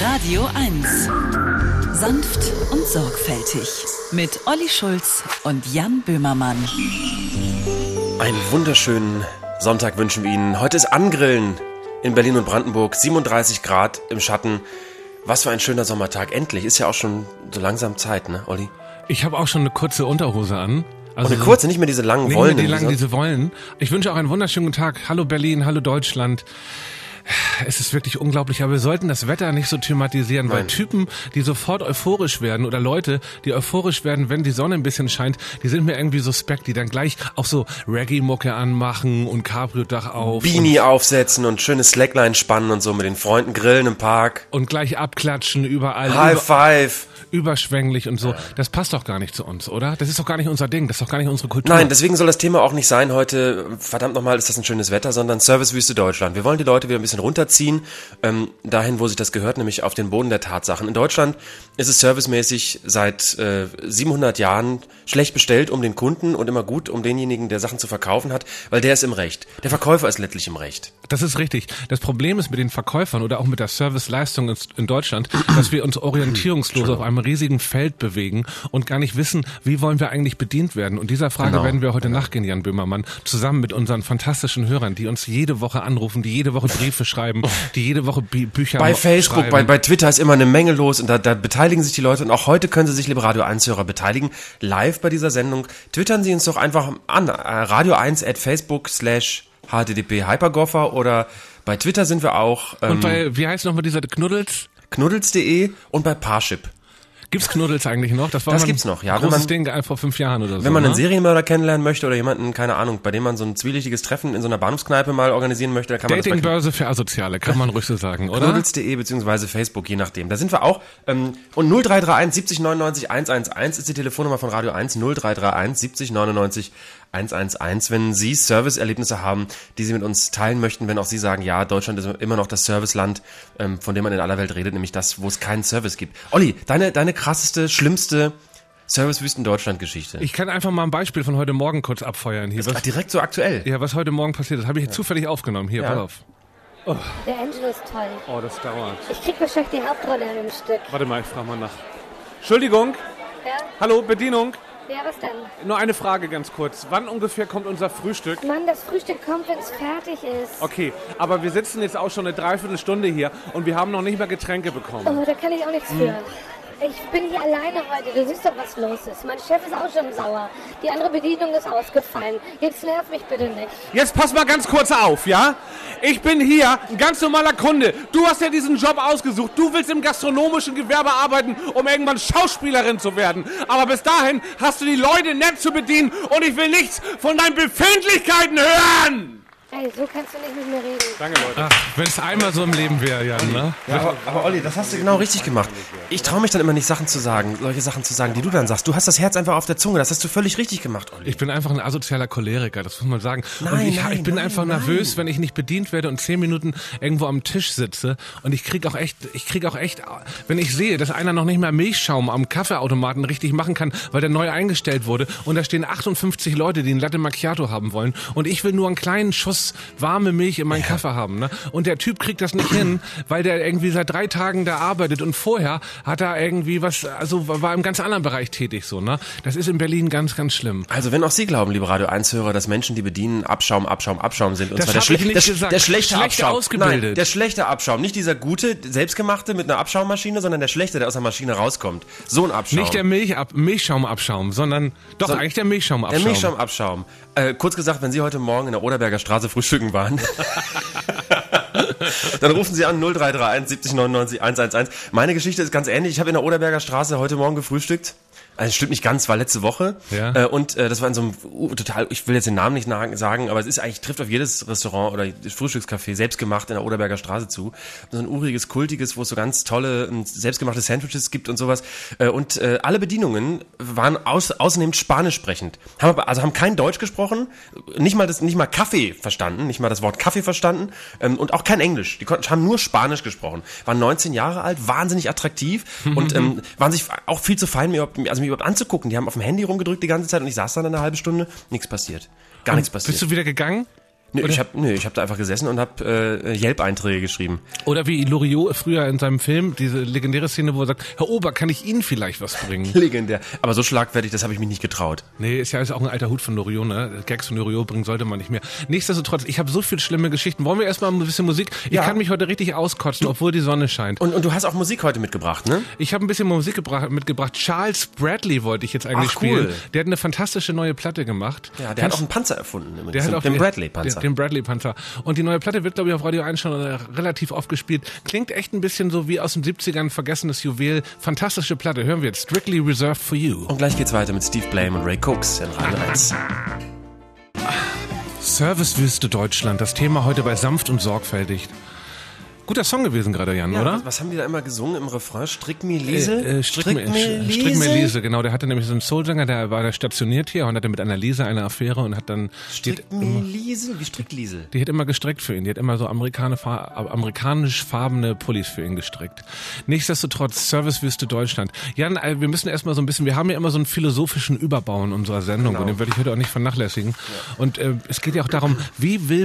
Radio 1. Sanft und sorgfältig. Mit Olli Schulz und Jan Böhmermann. Einen wunderschönen Sonntag wünschen wir Ihnen. Heute ist Angrillen in Berlin und Brandenburg. 37 Grad im Schatten. Was für ein schöner Sommertag. Endlich. Ist ja auch schon so langsam Zeit, ne, Olli? Ich habe auch schon eine kurze Unterhose an. Also eine kurze, nicht mehr diese langen Wollen. Nicht mehr diese Wollen. Ich wünsche auch einen wunderschönen guten Tag. Hallo Berlin, hallo Deutschland. Es ist wirklich unglaublich, aber wir sollten das Wetter nicht so thematisieren, weil Typen, die sofort euphorisch werden oder Leute, die euphorisch werden, wenn die Sonne ein bisschen scheint, die sind mir irgendwie suspekt, die dann gleich auch so Reggae-Mucke anmachen und Cabrio-Dach auf. Beanie aufsetzen und schönes Slackline spannen und so mit den Freunden grillen im Park. Und gleich abklatschen überall. High Five. Überschwänglich und so. Das passt doch gar nicht zu uns, oder? Das ist doch gar nicht unser Ding, das ist doch gar nicht unsere Kultur. Nein, deswegen soll das Thema auch nicht sein heute, verdammt nochmal, ist das ein schönes Wetter, sondern Servicewüste Deutschland. Wir wollen die Leute wieder ein bisschen runterziehen, dahin, wo sich das gehört, nämlich auf den Boden der Tatsachen. In Deutschland ist es servicemäßig seit 700 Jahren schlecht bestellt um den Kunden und immer gut um denjenigen, der Sachen zu verkaufen hat, weil der ist im Recht. Der Verkäufer ist letztlich im Recht. Das ist richtig. Das Problem ist mit den Verkäufern oder auch mit der Serviceleistung in Deutschland, dass wir uns orientierungslos auf einem riesigen Feld bewegen und gar nicht wissen, wie wollen wir eigentlich bedient werden. Und dieser Frage werden wir heute nachgehen, Jan Böhmermann, zusammen mit unseren fantastischen Hörern, die uns jede Woche anrufen, die jede Woche Briefe schreiben, die jede Woche Bücher bei Facebook, schreiben. bei Twitter ist immer eine Menge los und da beteiligen sich die Leute und auch heute können Sie sich, liebe Radio 1-Hörer, beteiligen. Live bei dieser Sendung. Twittern Sie uns doch einfach an, radio1@facebook/http-hypergoffer oder bei Twitter sind wir auch. Und bei, wie heißt nochmal dieser Knuddels? Knuddels.de und bei Parship. Gibt's Knuddels eigentlich noch? Das gibt's noch, ja. Großes Ding vor 5 Jahren oder so. Wenn man einen Serienmörder kennenlernen möchte oder jemanden, keine Ahnung, bei dem man so ein zwielichtiges Treffen in so einer Bahnhofskneipe mal organisieren möchte, dann kann man das Datingbörse für Asoziale, kann man ruhig so sagen, oder? Knuddels.de beziehungsweise Facebook, je nachdem. Da sind wir auch. Und 0331 70 99 111 ist die Telefonnummer von Radio 1. 0331 70 99 111, wenn Sie Serviceerlebnisse haben, die Sie mit uns teilen möchten, wenn auch Sie sagen, ja, Deutschland ist immer noch das Serviceland, von dem man in aller Welt redet, nämlich das, wo es keinen Service gibt. Olli, deine krasseste, schlimmste Servicewüsten-Deutschland-Geschichte. Ich kann einfach mal ein Beispiel von heute Morgen kurz abfeuern hier. Was, direkt so aktuell? Ja, was heute Morgen passiert ist, habe ich zufällig aufgenommen. Hier, pass auf. Oh. Der Angelo ist toll. Oh, das dauert. Ich krieg wahrscheinlich die Hauptrolle in dem Stück. Warte mal, ich frage mal nach. Entschuldigung. Ja? Hallo, Bedienung. Ja, was denn? Nur eine Frage ganz kurz. Wann ungefähr kommt unser Frühstück? Mann, das Frühstück kommt, wenn es fertig ist. Okay, aber wir sitzen jetzt auch schon eine Dreiviertelstunde hier und wir haben noch nicht mal Getränke bekommen. Oh, da kann ich auch nichts für. Ich bin hier alleine heute. Du siehst doch, was los ist. Mein Chef ist auch schon sauer. Die andere Bedienung ist ausgefallen. Jetzt nerv mich bitte nicht. Jetzt pass mal ganz kurz auf, ja? Ich bin hier ein ganz normaler Kunde. Du hast ja diesen Job ausgesucht. Du willst im gastronomischen Gewerbe arbeiten, um irgendwann Schauspielerin zu werden. Aber bis dahin hast du die Leute nett zu bedienen und ich will nichts von deinen Befindlichkeiten hören! Ey, so kannst du nicht mit mir reden. Danke, Leute. Ach, wenn es einmal so im Leben wäre, Jan, ne? Ja, aber Olli, das hast du genau richtig gemacht. Ich traue mich dann immer nicht, solche Sachen zu sagen, die du dann sagst. Du hast das Herz einfach auf der Zunge, das hast du völlig richtig gemacht, Olli. Ich bin einfach ein asozialer Choleriker, das muss man sagen. Ich bin einfach nervös, wenn ich nicht bedient werde und 10 Minuten irgendwo am Tisch sitze und ich krieg auch echt, wenn ich sehe, dass einer noch nicht mal Milchschaum am Kaffeeautomaten richtig machen kann, weil der neu eingestellt wurde und da stehen 58 Leute, die ein Latte Macchiato haben wollen und ich will nur einen kleinen Schuss warme Milch in meinen Kaffee haben, ne? Und der Typ kriegt das nicht hin, weil der irgendwie seit 3 Tagen da arbeitet und vorher hat er irgendwie war im ganz anderen Bereich tätig, so, ne? Das ist in Berlin ganz, ganz schlimm. Also wenn auch Sie glauben, liebe Radio 1-Hörer, dass Menschen, die bedienen, Abschaum sind. Und das zwar der schlechte Abschaum. Ausgebildet. Nein, der schlechte Abschaum. Nicht dieser gute, selbstgemachte mit einer Abschaummaschine, sondern der schlechte, der aus der Maschine rauskommt. So ein Abschaum. Nicht der Milchschaumabschaum, sondern eigentlich der Milchschaumabschaum. Der Milchschaumabschaum. Kurz gesagt, wenn Sie heute Morgen in der Oderberger Straße frühstücken waren, dann rufen Sie an 0331 70 99 111. Meine Geschichte ist ganz ähnlich. Ich habe in der Oderberger Straße heute Morgen gefrühstückt. Also stimmt nicht ganz, war letzte Woche. Ja. Das war in so einem ich will jetzt den Namen nicht sagen, aber es ist eigentlich, trifft auf jedes Restaurant oder Frühstückscafé selbstgemacht in der Oderberger Straße zu. So ein uriges, kultiges, wo es so ganz tolle selbstgemachte Sandwiches gibt und sowas. Alle Bedienungen waren ausnehmend Spanisch sprechend. Haben kein Deutsch gesprochen, nicht mal Kaffee verstanden, nicht mal das Wort Kaffee verstanden und auch kein Englisch. Die haben nur Spanisch gesprochen. Waren 19 Jahre alt, wahnsinnig attraktiv und waren sich auch viel zu fein, mich überhaupt anzugucken. Die haben auf dem Handy rumgedrückt die ganze Zeit und ich saß dann eine halbe Stunde, nichts passiert. Gar nichts passiert. Bist du wieder gegangen? Nee, ich hab da einfach gesessen und habe Yelp-Einträge geschrieben. Oder wie Loriot früher in seinem Film, diese legendäre Szene, wo er sagt, Herr Ober, kann ich Ihnen vielleicht was bringen? Legendär. Aber so schlagfertig, das habe ich mich nicht getraut. Nee, ist auch ein alter Hut von Loriot, ne? Gags von Loriot bringen sollte man nicht mehr. Nichtsdestotrotz, ich habe so viele schlimme Geschichten. Wollen wir erstmal ein bisschen Musik? Ich kann mich heute richtig auskotzen, obwohl die Sonne scheint. Und du hast auch Musik heute mitgebracht, ne? Ich habe ein bisschen Musik mitgebracht. Charles Bradley wollte ich jetzt eigentlich spielen. Cool. Der hat eine fantastische neue Platte gemacht. Ja, der hat auch einen Panzer erfunden. Den Bradley-Panzer. Den Bradley-Panzer. Und die neue Platte wird, glaube ich, auf Radio 1 schon relativ oft gespielt. Klingt echt ein bisschen so wie aus den 70ern, vergessenes Juwel. Fantastische Platte. Hören wir jetzt. Strictly Reserved for You. Und gleich geht's weiter mit Steve Blame und Ray Cooks in Radio 1. Servicewüste Deutschland. Das Thema heute bei Sanft und Sorgfältig. Guter Song gewesen gerade, Jan, oder? Was haben die da immer gesungen im Refrain? Strick mir Lise? Strick mir Lise, genau. Der hatte nämlich so einen Soulsänger, der war da stationiert hier und hatte mit einer Lise eine Affäre und hat dann... Strick mir Lise? Wie strickt Lise? Die hat immer gestrickt für ihn. Die hat immer so amerikanisch farbene Pullis für ihn gestrickt. Nichtsdestotrotz, Servicewüste Deutschland. Jan, wir müssen erstmal so ein bisschen, wir haben ja immer so einen philosophischen Überbau in unserer Sendung und den werde ich heute auch nicht vernachlässigen. Ja. Und es geht ja auch darum, wie will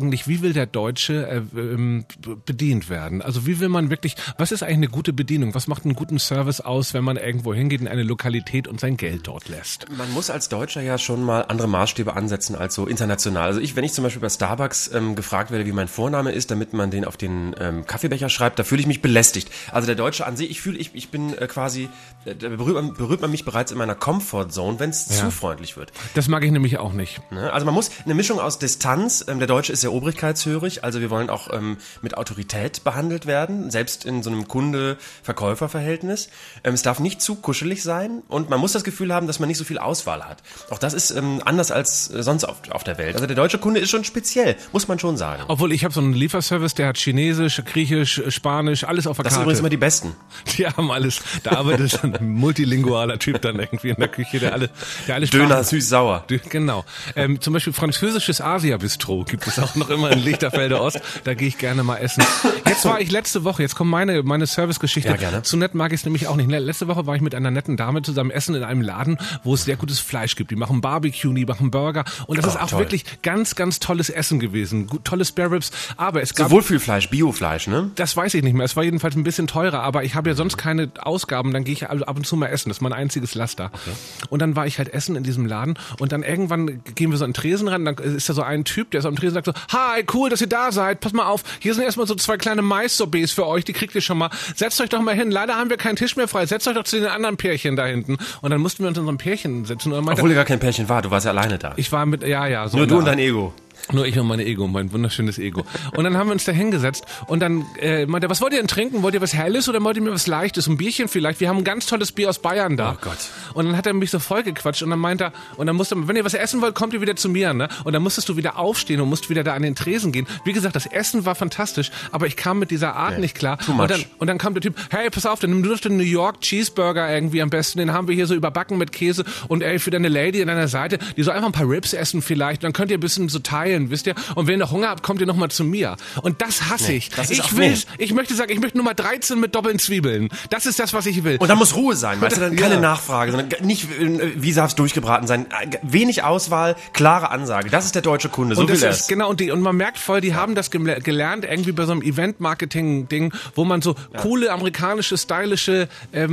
der Deutsche bedient werden? Also wie will man wirklich, was ist eigentlich eine gute Bedienung? Was macht einen guten Service aus, wenn man irgendwo hingeht in eine Lokalität und sein Geld dort lässt? Man muss als Deutscher ja schon mal andere Maßstäbe ansetzen als so international. Also wenn ich zum Beispiel bei Starbucks gefragt werde, wie mein Vorname ist, damit man den auf den Kaffeebecher schreibt, da fühle ich mich belästigt. Also der Deutsche an sich, ich bin quasi, da berührt man mich bereits in meiner Comfortzone, wenn es zu freundlich wird. Das mag ich nämlich auch nicht. Also man muss eine Mischung aus Distanz, der Deutsche ist sehr obrigkeitshörig, also wir wollen auch mit Autorität behandelt werden, selbst in so einem Kunde-Verkäufer-Verhältnis. Es darf nicht zu kuschelig sein und man muss das Gefühl haben, dass man nicht so viel Auswahl hat. Auch das ist anders als sonst auf der Welt. Also der deutsche Kunde ist schon speziell, muss man schon sagen. Obwohl, ich habe so einen Lieferservice, der hat Chinesisch, Griechisch, Spanisch, alles auf der Karte. Das sind übrigens immer die Besten. Die haben alles. Da arbeitet ein multilingualer Typ dann irgendwie in der Küche, der alle Döner süß-sauer. Genau. Zum Beispiel französisches Asia-Bistro gibt es auch noch immer in Lichterfelde Ost. Da gehe ich gerne mal essen. Jetzt war ich letzte Woche, jetzt kommt meine Servicegeschichte. Ja, gerne. Zu nett mag ich es nämlich auch nicht. Letzte Woche war ich mit einer netten Dame zusammen essen in einem Laden, wo es sehr gutes Fleisch gibt. Die machen Barbecue, die machen Burger. Und das ist auch wirklich ganz, ganz tolles Essen gewesen. Tolle Spare Ribs. Aber es gab... So Wohlfühlfleisch, Biofleisch, ne? Das weiß ich nicht mehr. Es war jedenfalls ein bisschen teurer. Aber ich habe ja sonst keine Ausgaben. Dann gehe ich also ab und zu mal essen. Das ist mein einziges Laster. Okay. Und dann war ich halt essen in diesem Laden. Und dann irgendwann gehen wir so an den Tresen ran. Dann ist da so ein Typ, der so am Tresen sagt so, hi, cool, dass ihr da seid. Pass mal auf. Hier sind erstmal so 2 kleine Mais-Sorbets für euch, die kriegt ihr schon mal. Setzt euch doch mal hin. Leider haben wir keinen Tisch mehr frei. Setzt euch doch zu den anderen Pärchen da hinten. Und dann mussten wir uns in so einem Pärchen setzen. Und obwohl ihr gar kein Pärchen war, du warst ja alleine da. Ich war mit, so nur du und dein Ego. Nur ich und meine Ego, mein wunderschönes Ego. Und dann haben wir uns da hingesetzt und dann meinte er, was wollt ihr denn trinken? Wollt ihr was Helles oder wollt ihr mir was Leichtes? Ein Bierchen vielleicht? Wir haben ein ganz tolles Bier aus Bayern da. Oh Gott. Und dann hat er mich so vollgequatscht und dann meinte er, und dann musste, wenn ihr was essen wollt, kommt ihr wieder zu mir, ne? Und dann musstest du wieder aufstehen und musst wieder da an den Tresen gehen. Wie gesagt, das Essen war fantastisch, aber ich kam mit dieser Art nicht klar. Und dann kam der Typ, hey, pass auf, dann nimm du doch den New York Cheeseburger irgendwie am besten, den haben wir hier so überbacken mit Käse und ey, für deine Lady an deiner Seite, die soll einfach ein paar Ribs essen vielleicht, dann könnt ihr ein bisschen so teilen, wisst ihr? Und wenn ihr noch Hunger habt, kommt ihr noch mal zu mir. Und das hasse ich. Ich möchte sagen, ich möchte Nummer 13 mit doppelten Zwiebeln. Das ist das, was ich will. Und da muss Ruhe sein, weißt du, dann keine Nachfrage, sondern nicht, wie darf es durchgebraten sein. Wenig Auswahl, klare Ansage. Das ist der deutsche Kunde, so und will er es. Genau, und man merkt voll, die haben das gelernt, irgendwie bei so einem Event-Marketing-Ding, wo man so coole, amerikanische, stylische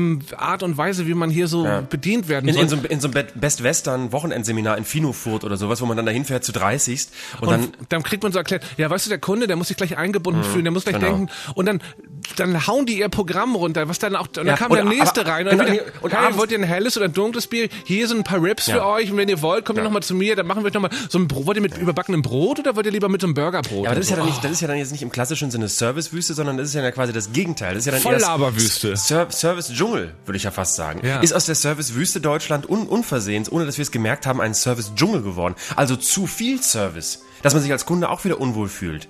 Art und Weise, wie man hier so bedient werden soll. In so einem Best-Western-Wochenendseminar in Finofurt oder sowas, wo man dann dahin fährt zu 30. Und dann kriegt man so erklärt, ja, weißt du, der Kunde, der muss sich gleich eingebunden fühlen, der muss gleich denken, und dann hauen die ihr Programm runter, was dann auch, und dann kam der nächste rein, und hey, wollt ihr ein helles oder ein dunkles Bier? Hier sind ein paar Ribs für euch, und wenn ihr wollt, kommt ihr nochmal zu mir, dann machen wir euch nochmal so ein Brot. Wollt ihr mit überbackenem Brot oder wollt ihr lieber mit so einem Burgerbrot? Ja, aber das ist ja dann jetzt nicht im klassischen Sinne Servicewüste, sondern das ist ja quasi das Gegenteil. Das ist ja dann voll Laberwüste. Service-Dschungel, würde ich ja fast sagen. Ja. Ist aus der Servicewüste Deutschland unversehens, ohne dass wir es gemerkt haben, ein Service-Dschungel geworden. Also zu viel Service, dass man sich als Kunde auch wieder unwohl fühlt.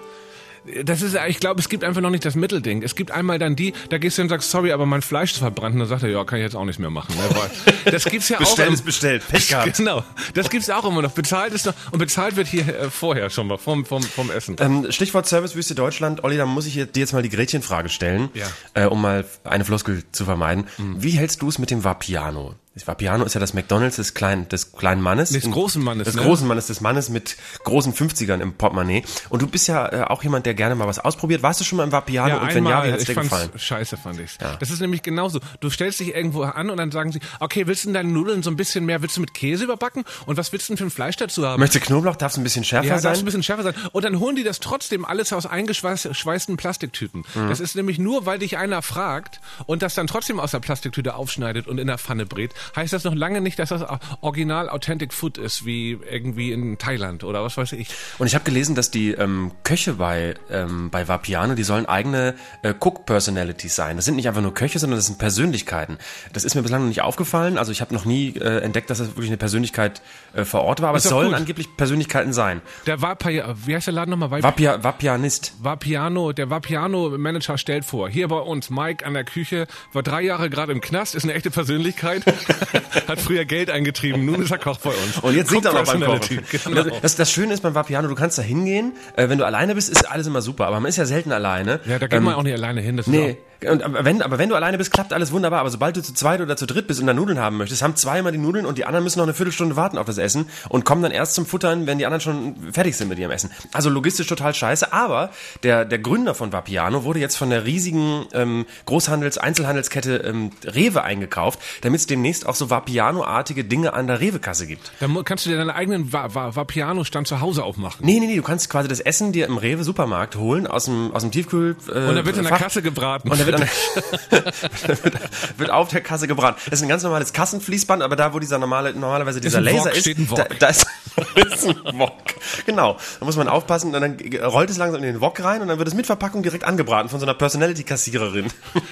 Das ist, ich glaube, es gibt einfach noch nicht das Mittelding. Es gibt einmal dann da gehst du und sagst, sorry, aber mein Fleisch ist verbrannt. Und dann sagt er, ja, kann ich jetzt auch nicht mehr machen. Das gibt's ja Bestellt auch. Ist bestellt. Pech gehabt. Genau. Das gibt's auch immer noch. Bezahlt ist noch, und bezahlt wird hier vorher schon mal vom Essen. Stichwort Servicewüste Deutschland. Olli, da muss ich dir jetzt mal die Gretchenfrage stellen, um mal eine Floskel zu vermeiden. Wie hältst du es mit dem Vapiano? Vapiano ist ja das McDonald's des kleinen Mannes. Des großen Mannes. Des großen Mannes, des Mannes mit großen 50ern im Portemonnaie. Und du bist ja auch jemand, der gerne mal was ausprobiert. Warst du schon mal im Vapiano? Ja, und wenn einmal, ja, wie hat's dir gefallen? Scheiße fand ich's. Ja. Das ist nämlich genauso. Du stellst dich irgendwo an und dann sagen sie, okay, willst du denn deine Nudeln so ein bisschen mehr, willst du mit Käse überbacken? Und was willst du denn für ein Fleisch dazu haben? Möchtest du Knoblauch? Darf es ein bisschen schärfer sein? Ja, darf ein bisschen schärfer sein. Und dann holen die das trotzdem alles aus eingeschweißten Plastiktüten. Das ist nämlich nur, weil dich einer fragt und das dann trotzdem aus der Plastiktüte aufschneidet und in der Pfanne brät, heißt das noch lange nicht, dass das original Authentic Food ist, wie irgendwie in Thailand oder was weiß ich. Und ich habe gelesen, dass die Köche bei Vapiano, die sollen eigene Cook-Personalities sein. Das sind nicht einfach nur Köche, sondern das sind Persönlichkeiten. Das ist mir bislang noch nicht aufgefallen. Also ich habe noch nie entdeckt, dass das wirklich eine Persönlichkeit vor Ort war. Aber es sollen angeblich Persönlichkeiten sein. Der wie heißt der Laden nochmal? Vapianist. Der Vapiano-Manager stellt vor, hier bei uns Mike an der Küche, war 3 Jahre gerade im Knast, ist eine echte Persönlichkeit, hat früher Geld eingetrieben, nun ist er Koch bei uns. Und jetzt singt er noch beim Kochen. Genau. Das Schöne ist beim Vapiano, du kannst da hingehen, wenn du alleine bist, ist alles immer super, aber man ist ja selten alleine. Ja, da geht man auch nicht alleine hin. Das nee. Aber wenn du alleine bist, klappt alles wunderbar. Aber sobald du zu zweit oder zu dritt bist und da Nudeln haben möchtest, haben 2 immer die Nudeln und die anderen müssen noch eine Viertelstunde warten auf das Essen und kommen dann erst zum Futtern, wenn die anderen schon fertig sind mit ihrem Essen. Also logistisch total scheiße. Aber der Gründer von Vapiano wurde jetzt von der riesigen Einzelhandelskette Rewe eingekauft, damit es demnächst auch so Vapiano-artige Dinge an der Rewe-Kasse gibt. Dann kannst du dir deinen eigenen Vapiano-Stand zu Hause aufmachen. Nee, du kannst quasi das Essen dir im Rewe-Supermarkt holen aus dem Tiefkühl. Und dann wird in der Kasse gebraten. Und dann wird auf der Kasse gebrannt. Das ist ein ganz normales Kassenfließband, aber da, wo normalerweise dieser Laser ist, da ist ein Wok. Genau. Da muss man aufpassen und dann rollt es langsam in den Wok rein und dann wird es mit Verpackung direkt angebraten von so einer Personality-Kassiererin.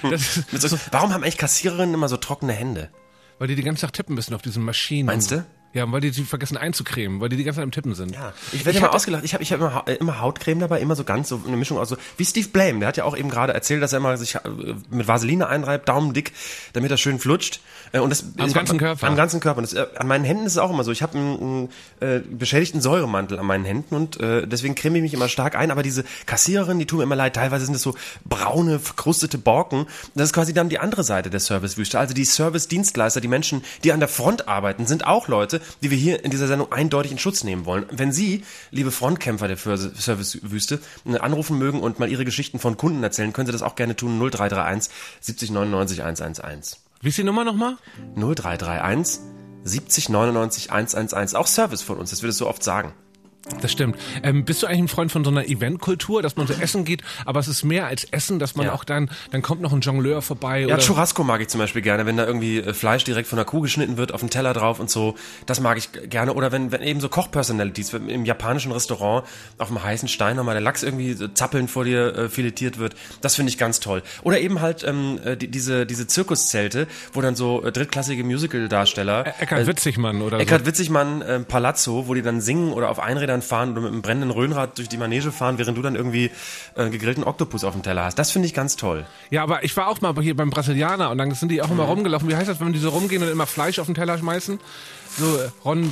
Warum haben eigentlich Kassiererinnen immer so trockene Hände? Weil die ganzen Tag tippen müssen auf diesen Maschinen. Meinst du? Ja, weil die vergessen einzucremen, weil die ganze Zeit am Tippen sind. Ja, ich werde immer ausgelacht. Ich hab immer Hautcreme dabei, immer so ganz so eine Mischung aus so wie Steve Blame. Der hat ja auch eben gerade erzählt, dass er immer sich mit Vaseline einreibt, daumendick, damit das schön flutscht. Und das am ganzen Körper. Am ganzen Körper. Und an meinen Händen ist es auch immer so. Ich habe einen beschädigten Säuremantel an meinen Händen und deswegen creme ich mich immer stark ein. Aber diese Kassiererinnen, die tun mir immer leid. Teilweise sind es so braune, verkrustete Borken. Das ist quasi dann die andere Seite der Servicewüste. Also die Service-Dienstleister, die Menschen, die an der Front arbeiten, sind auch Leute, die wir hier in dieser Sendung eindeutig in Schutz nehmen wollen. Wenn Sie, liebe Frontkämpfer der Servicewüste, anrufen mögen und mal Ihre Geschichten von Kunden erzählen, können Sie das auch gerne tun. 0331 70 99 111. Wie ist die Nummer nochmal? 0331 70 99 111. Auch Service von uns, das will ich so oft sagen. Das stimmt. Bist du eigentlich ein Freund von so einer Eventkultur, dass man so essen geht, aber es ist mehr als Essen, dass man auch dann kommt noch ein Jongleur vorbei? Ja, Churrasco mag ich zum Beispiel gerne, wenn da irgendwie Fleisch direkt von der Kuh geschnitten wird, auf den Teller drauf und so. Das mag ich gerne. Oder wenn eben so Kochpersonalities im japanischen Restaurant auf dem heißen Stein nochmal der Lachs irgendwie zappelnd vor dir filetiert wird. Das finde ich ganz toll. Oder eben halt diese Zirkuszelte, wo dann so drittklassige Musical-Darsteller Eckhard Witzigmann oder so. Eckhard Witzigmann, Palazzo, wo die dann singen oder auf Einrädern fahren oder mit einem brennenden Röhnrad durch die Manege fahren, während du dann irgendwie gegrillten Oktopus auf dem Teller hast. Das finde ich ganz toll. Ja, aber ich war auch mal hier beim Brasilianer und dann sind die auch immer rumgelaufen. Wie heißt das, wenn die so rumgehen und immer Fleisch auf den Teller schmeißen? So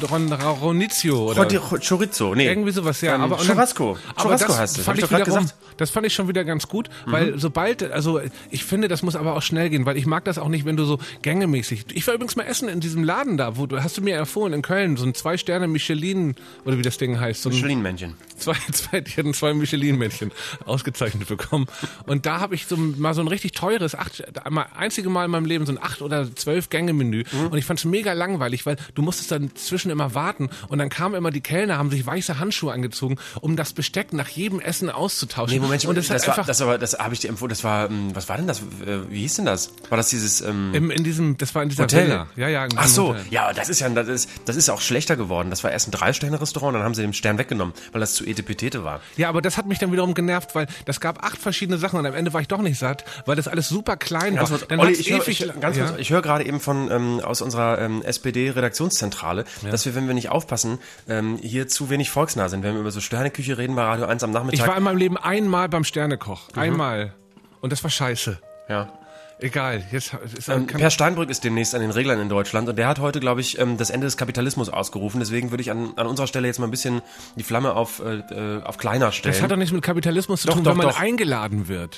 Ronizio oder Chorizo, nee. Irgendwie sowas, ja. Aber Churrasco. Churrasco heißt es. Das fand ich schon wieder ganz gut, weil ich finde, das muss aber auch schnell gehen, weil ich mag das auch nicht, wenn du so gängemäßig. Ich war übrigens mal essen in diesem Laden da, hast du mir empfohlen, in Köln, so ein 2-Sterne Michelin, oder wie das Ding heißt. So Michelin-Männchen. Die hatten 2 Michelin-Männchen ausgezeichnet bekommen. Und da habe ich mal so ein richtig teures, einzige Mal in meinem Leben so ein 8 oder 12 Gänge-Menü. Und ich fand es mega langweilig, weil du musstest dann zwischen immer warten und dann kamen immer die Kellner, haben sich weiße Handschuhe angezogen, um das Besteck nach jedem Essen auszutauschen. Nee, Moment, und das habe ich dir empfohlen, das war, was war denn das, wie hieß denn das? War das dieses, das war in dieser Hotel? Villa. Ja, ach so, Hotel. Ja, das ist auch schlechter geworden. Das war erst ein 3-Sterne-Restaurant, dann haben sie den Stern weggenommen, weil das zu etepetete war. Ja, aber das hat mich dann wiederum genervt, weil das gab 8 verschiedene Sachen und am Ende war ich doch nicht satt, weil das alles super klein war. Dann Olli, ich höre gerade eben aus unserer SPD-Redaktionszentrale, dass wir, wenn wir nicht aufpassen, hier zu wenig volksnah sind. Wenn wir über so Sterneküche reden bei Radio 1 am Nachmittag. Ich war in meinem Leben einmal beim Sternekoch. Einmal. Und das war scheiße. Ja. Egal. Per Steinbrück ist demnächst an den Reglern in Deutschland und der hat heute, glaube ich, das Ende des Kapitalismus ausgerufen. Deswegen würde ich an unserer Stelle jetzt mal ein bisschen die Flamme auf kleiner stellen. Das hat doch nichts mit Kapitalismus zu tun, wenn man eingeladen wird.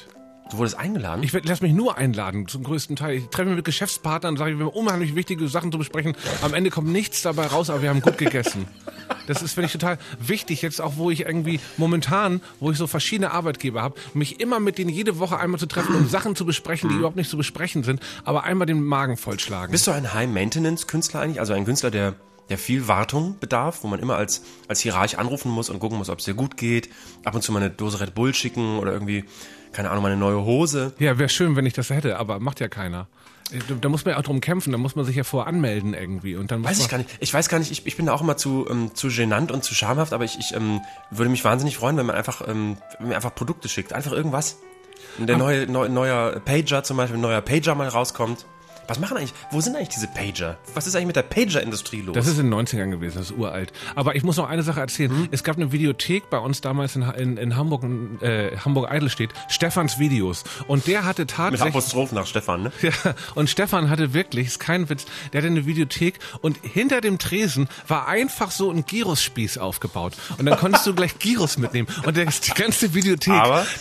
Du wurdest eingeladen? Ich lass mich nur einladen, zum größten Teil. Ich treffe mich mit Geschäftspartnern und sage, wir haben unheimlich wichtige Sachen zu besprechen. Am Ende kommt nichts dabei raus, aber wir haben gut gegessen. Das ist, finde ich, total wichtig. Jetzt auch, wo ich irgendwie momentan, wo ich so verschiedene Arbeitgeber habe, mich immer mit denen jede Woche einmal zu treffen, um Sachen zu besprechen, die überhaupt nicht zu besprechen sind, aber einmal den Magen vollschlagen. Bist du ein High-Maintenance-Künstler eigentlich? Also ein Künstler, der viel Wartung bedarf, wo man immer als Hierarch anrufen muss und gucken muss, ob es dir gut geht. Ab und zu mal eine Dose Red Bull schicken oder irgendwie, keine Ahnung, mal eine neue Hose. Ja, wäre schön, wenn ich das hätte, aber macht ja keiner. Da muss man ja auch drum kämpfen, da muss man sich ja vorher anmelden irgendwie. Und dann weiß ich gar nicht. Ich weiß gar nicht, ich bin da auch immer zu genannt und zu schamhaft, aber ich würde mich wahnsinnig freuen, wenn man mir einfach Produkte schickt. Einfach irgendwas. Und der neuer Pager zum Beispiel, ein neuer Pager mal rauskommt. Was machen eigentlich, wo sind eigentlich diese Pager? Was ist eigentlich mit der Pager-Industrie los? Das ist in den 90ern gewesen, das ist uralt. Aber ich muss noch eine Sache erzählen. Es gab eine Videothek bei uns damals in Hamburg, Hamburg-Eidelstedt, Stefans Videos. Und der hatte tatsächlich... Mit Apostroph nach Stefan, ne? Ja, und Stefan hatte wirklich, ist kein Witz, der hatte eine Videothek und hinter dem Tresen war einfach so ein Gyros-Spieß aufgebaut. Und dann konntest du gleich Gyros mitnehmen. Und die ganze Videothek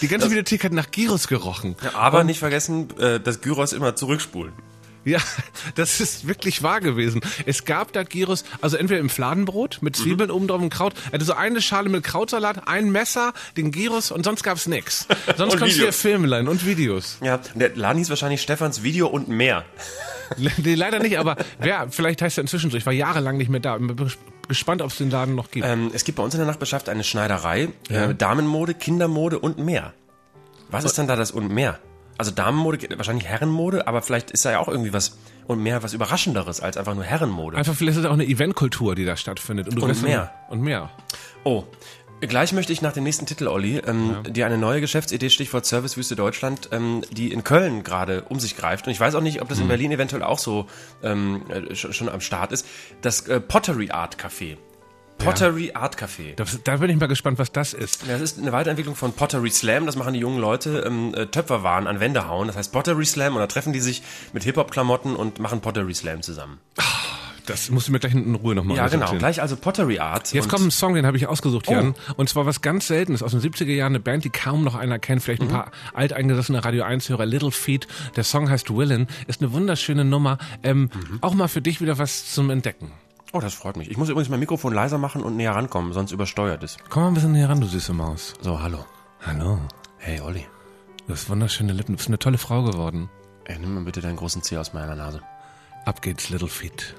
hat nach Gyros gerochen. Ja, aber nicht vergessen, das Gyros immer zurückspulen. Ja, das ist wirklich wahr gewesen. Es gab da Gyros, also entweder im Fladenbrot mit Zwiebeln oben drauf und Kraut. Er hatte so eine Schale mit Krautsalat, ein Messer, den Gyros und sonst gab's nix. Sonst konntest du ja Filme leihen und Videos. Ja, und der Laden hieß wahrscheinlich Stefans Video und mehr. Nee, leider nicht, aber vielleicht heißt er inzwischen so. Ich war jahrelang nicht mehr da. Ich bin gespannt, ob es den Laden noch gibt. Es gibt bei uns in der Nachbarschaft eine Schneiderei, Damenmode, Kindermode und mehr. Was ist denn da das und mehr? Also Damenmode, wahrscheinlich Herrenmode, aber vielleicht ist da ja auch irgendwie was und mehr was Überraschenderes als einfach nur Herrenmode. Einfach vielleicht ist es auch eine Eventkultur, die da stattfindet. Und mehr. Und mehr. Oh, gleich möchte ich nach dem nächsten Titel, Olli, dir eine neue Geschäftsidee, Stichwort Servicewüste Deutschland, die in Köln gerade um sich greift. Und ich weiß auch nicht, ob das in Berlin eventuell auch so schon am Start ist. Das Pottery Art Café. Pottery Art Café. Da bin ich mal gespannt, was das ist. Ja, das ist eine Weiterentwicklung von Pottery Slam. Das machen die jungen Leute, Töpferwaren an Wände hauen. Das heißt Pottery Slam und da treffen die sich mit Hip-Hop-Klamotten und machen Pottery Slam zusammen. Das musst du mir gleich in Ruhe nochmal erzählen. Ja, genau. Gleich also Pottery Art. Jetzt kommt ein Song, den habe ich ausgesucht, Jan. Und zwar was ganz Seltenes aus den 70er Jahren. Eine Band, die kaum noch einer kennt. Vielleicht ein paar alteingesessene Radio 1-Hörer. Little Feat. Der Song heißt Willin. Ist eine wunderschöne Nummer. Auch mal für dich wieder was zum Entdecken. Oh, das freut mich. Ich muss übrigens mein Mikrofon leiser machen und näher rankommen, sonst übersteuert es. Komm mal ein bisschen näher ran, du süße Maus. So, hallo. Hallo. Hey, Olli. Du hast wunderschöne Lippen. Du bist eine tolle Frau geworden. Ey, nimm mal bitte deinen großen Zeh aus meiner Nase. Ab geht's, Little Feat.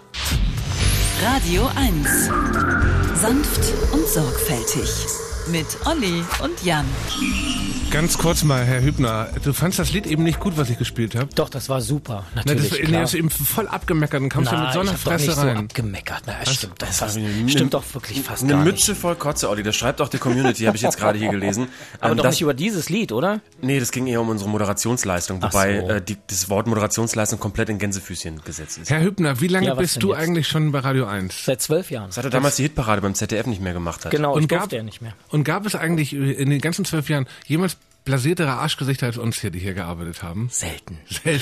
Radio 1. Sanft und sorgfältig. Mit Olli und Jan. Ganz kurz mal, Herr Hübner, du fandst das Lied eben nicht gut, was ich gespielt habe? Doch, das war super, natürlich. Du hast eben voll abgemeckert und kamst ja mit so einer Fresse rein. Ich hab doch nicht so abgemeckert. Stimmt doch wirklich fast gar nicht. Eine Mütze voll Kotze, Olli, das schreibt auch die Community, habe ich jetzt gerade hier gelesen. Aber doch nicht über dieses Lied, oder? Nee, das ging eher um unsere Moderationsleistung, wobei das Wort Moderationsleistung komplett in Gänsefüßchen gesetzt ist. Herr Hübner, wie lange bist du eigentlich schon bei Radio 1? Seit 12 Jahren. Seit er damals die Hitparade beim ZDF nicht mehr gemacht hat. Genau, ich durfte ja nicht mehr. Und gab es eigentlich in den ganzen 12 Jahren jemals blasiertere Arschgesichter als uns hier, die hier gearbeitet haben? Selten.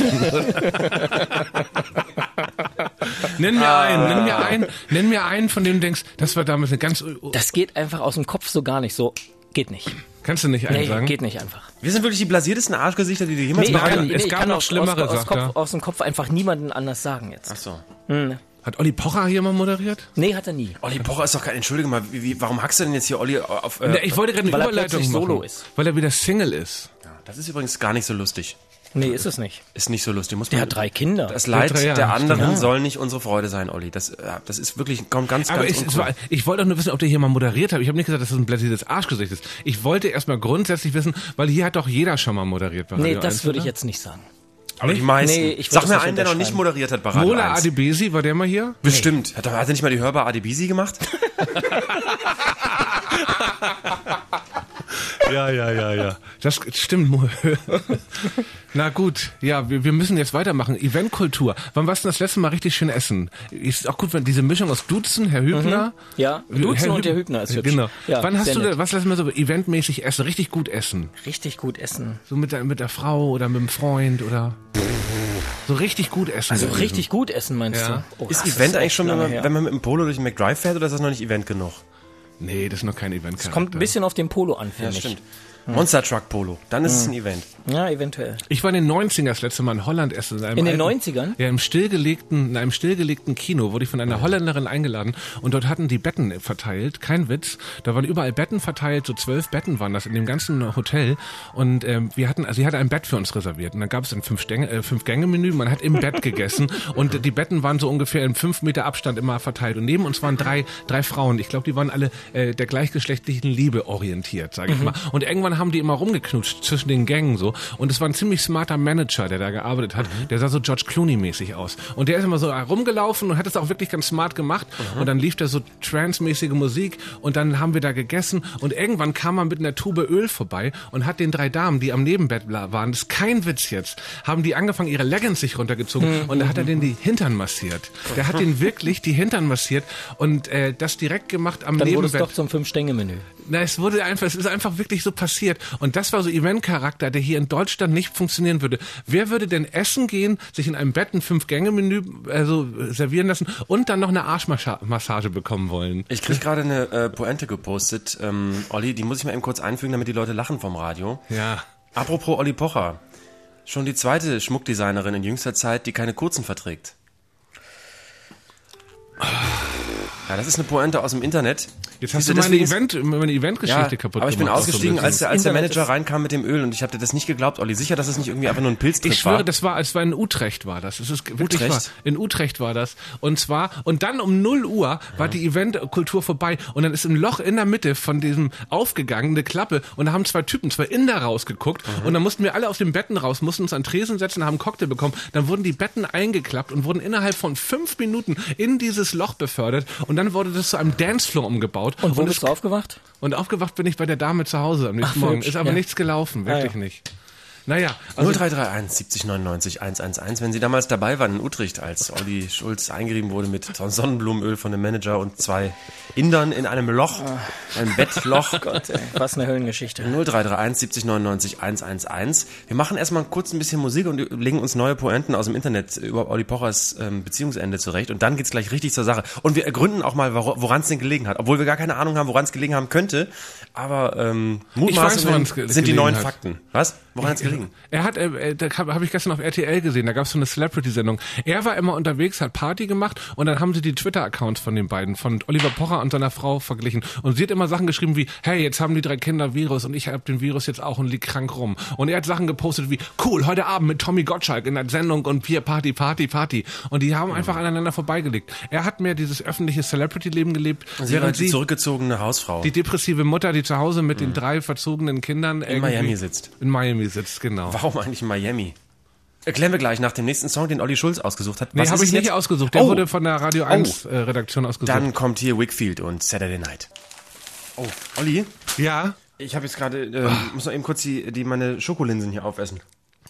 Nenn mir einen, von dem du denkst, das war damals eine ganz... Das geht einfach aus dem Kopf so gar nicht so. Geht nicht. Kannst du nicht sagen? Nee, geht nicht einfach. Wir sind wirklich die blasiertesten Arschgesichter, die dir jemals machen. Es gab noch schlimmere, sagt er. Aus dem Kopf einfach niemanden anders sagen jetzt. Ach so. Hat Olli Pocher hier mal moderiert? Nee, hat er nie. Olli Pocher ist doch kein... Entschuldige mal, warum hackst du denn jetzt hier Olli auf... ich wollte gerade eine Überleitung machen. Solo ist. Weil er wieder Single ist. Ja, das ist übrigens gar nicht so lustig. Nee, ist es nicht. Ist nicht so lustig. Der hat 3 Kinder. Das Leid der anderen soll nicht unsere Freude sein, Olli. Das ist wirklich, kommt ganz uncool. Ich wollte auch nur wissen, ob der hier mal moderiert hat. Ich habe nicht gesagt, dass das ein blasiertes Arschgesicht ist. Ich wollte erstmal grundsätzlich wissen, weil hier hat doch jeder schon mal moderiert bei Radio 1. Nee, das würde ich jetzt nicht sagen. Aber die meisten. Sag mir einen, der noch nicht moderiert hat bei Radio 1. Mola Adebisi, war der mal hier? Bestimmt. Hat er nicht mal die hörbare Adebisi gemacht? Ja. Das stimmt. Na gut, ja, wir müssen jetzt weitermachen. Eventkultur. Wann warst du das letzte Mal richtig schön essen? Ist auch gut, wenn diese Mischung aus Dutzen, Herr Hübner. Ja, Dutzen und Herr Hübner ist hübsch. Genau. Ja, wann hast du was letztes Mal so eventmäßig essen? Richtig gut essen? Richtig gut essen. So mit der Frau oder mit dem Freund oder... So richtig gut essen. Also richtig gut essen, meinst du? Oh, ist Event eigentlich schon, wenn man mit dem Polo durch den McDrive fährt, oder ist das noch nicht Event genug? Nee, das ist noch kein Event-Charakter. Es kommt ein bisschen auf den Polo an, finde ich. Stimmt. Monster Truck Polo, dann ist es ein Event. Ja, eventuell. Ich war in den 90ern das letzte Mal in Holland essen. In den 90ern? Ja, in einem stillgelegten Kino wurde ich von einer Holländerin eingeladen und dort hatten die Betten verteilt, kein Witz. Da waren überall Betten verteilt, so 12 Betten waren das in dem ganzen Hotel und sie hatte ein Bett für uns reserviert und dann gab es ein 5-Gänge-Menü, man hat im Bett gegessen und die Betten waren so ungefähr in 5 Meter Abstand immer verteilt und neben uns waren drei Frauen. Ich glaube, die waren alle der gleichgeschlechtlichen Liebe orientiert, sage ich mal. Und irgendwann haben die immer rumgeknutscht zwischen den Gängen so und es war ein ziemlich smarter Manager, der da gearbeitet hat. Der sah so George Clooney-mäßig aus und der ist immer so rumgelaufen und hat es auch wirklich ganz smart gemacht und dann lief da so trance-mäßige Musik und dann haben wir da gegessen und irgendwann kam man mit einer Tube Öl vorbei und hat den 3 Damen, die am Nebenbett waren, das ist kein Witz jetzt, haben die angefangen, ihre Leggings sich runtergezogen und da hat er denen die Hintern massiert. Der hat denen wirklich die Hintern massiert und das direkt gemacht am Dann Nebenbett. wurde es doch zum 5-Stänge-Menü. Na, es ist einfach wirklich so passiert. Und das war so Event-Charakter, der hier in Deutschland nicht funktionieren würde. Wer würde denn essen gehen, sich in einem Bett ein 5-Gänge-Menü servieren lassen und dann noch eine Arschmassage bekommen wollen? Ich krieg gerade eine Pointe gepostet, Olli, die muss ich mal eben kurz einfügen, damit die Leute lachen vom Radio. Ja. Apropos Olli Pocher. Schon die zweite Schmuckdesignerin in jüngster Zeit, die keine kurzen verträgt. Ja, das ist eine Pointe aus dem Internet. Jetzt hast du meine Eventgeschichte kaputt gemacht. Aber ich bin ausgestiegen, als der Manager reinkam mit dem Öl und ich habe dir das nicht geglaubt, Olli. Sicher, dass es nicht irgendwie einfach nur ein Pilztrip war? Ich schwöre, das war in Utrecht war das. Es ist wirklich wahr. In Utrecht war das. Und dann um 0 Uhr war die Eventkultur vorbei und dann ist im Loch in der Mitte von diesem aufgegangen eine Klappe und da haben 2 Inder rausgeguckt und dann mussten wir alle aus den Betten raus, mussten uns an Tresen setzen, haben einen Cocktail bekommen. Dann wurden die Betten eingeklappt und wurden innerhalb von 5 Minuten in dieses Loch befördert und dann wurde das zu einem Dancefloor umgebaut. Und wo bist du aufgewacht? Und aufgewacht bin ich bei der Dame zu Hause am nächsten Morgen. Ist aber nichts gelaufen, wirklich nicht. Naja. Also 0331 70 99 111, wenn Sie damals dabei waren in Utrecht, als Olli Schulz eingerieben wurde mit Sonnenblumenöl von dem Manager und 2 Indern in einem Loch, einem Bettloch. Oh Gott, ey, was eine Höllengeschichte. 0331 70 99 111. Wir machen erstmal kurz ein bisschen Musik und legen uns neue Pointen aus dem Internet über Olli Pochers Beziehungsende zurecht und dann geht's gleich richtig zur Sache. Und wir ergründen auch mal, woran es denn gelegen hat, obwohl wir gar keine Ahnung haben, woran es gelegen haben könnte, aber Mutmaßungen sind die neuen Fakten. Was? Woran hat's gelegen? Da habe ich gestern auf RTL gesehen, da gab es so eine Celebrity-Sendung. Er war immer unterwegs, hat Party gemacht und dann haben sie die Twitter-Accounts von den beiden, von Oliver Pocher und seiner Frau verglichen. Und sie hat immer Sachen geschrieben wie, hey, jetzt haben die 3 Kinder Virus und ich habe den Virus jetzt auch und lieg krank rum. Und er hat Sachen gepostet wie, cool, heute Abend mit Tommy Gottschalk in der Sendung und hier Party. Und die haben einfach aneinander vorbeigelegt. Er hat mehr dieses öffentliche Celebrity-Leben gelebt. Während sie zurückgezogene Hausfrau. Die depressive Mutter, die zu Hause mit den 3 verzogenen Kindern in Miami sitzt. In Miami sitzt, genau. Warum eigentlich in Miami? Erklären wir gleich nach dem nächsten Song, den Olli Schulz ausgesucht hat. Nee, habe ich nicht ausgesucht. Der wurde von der Radio 1 Redaktion ausgesucht. Dann kommt hier Wakefield und Saturday Night. Oh, Olli? Ja? Ich habe jetzt gerade, muss noch eben kurz meine Schokolinsen hier aufessen.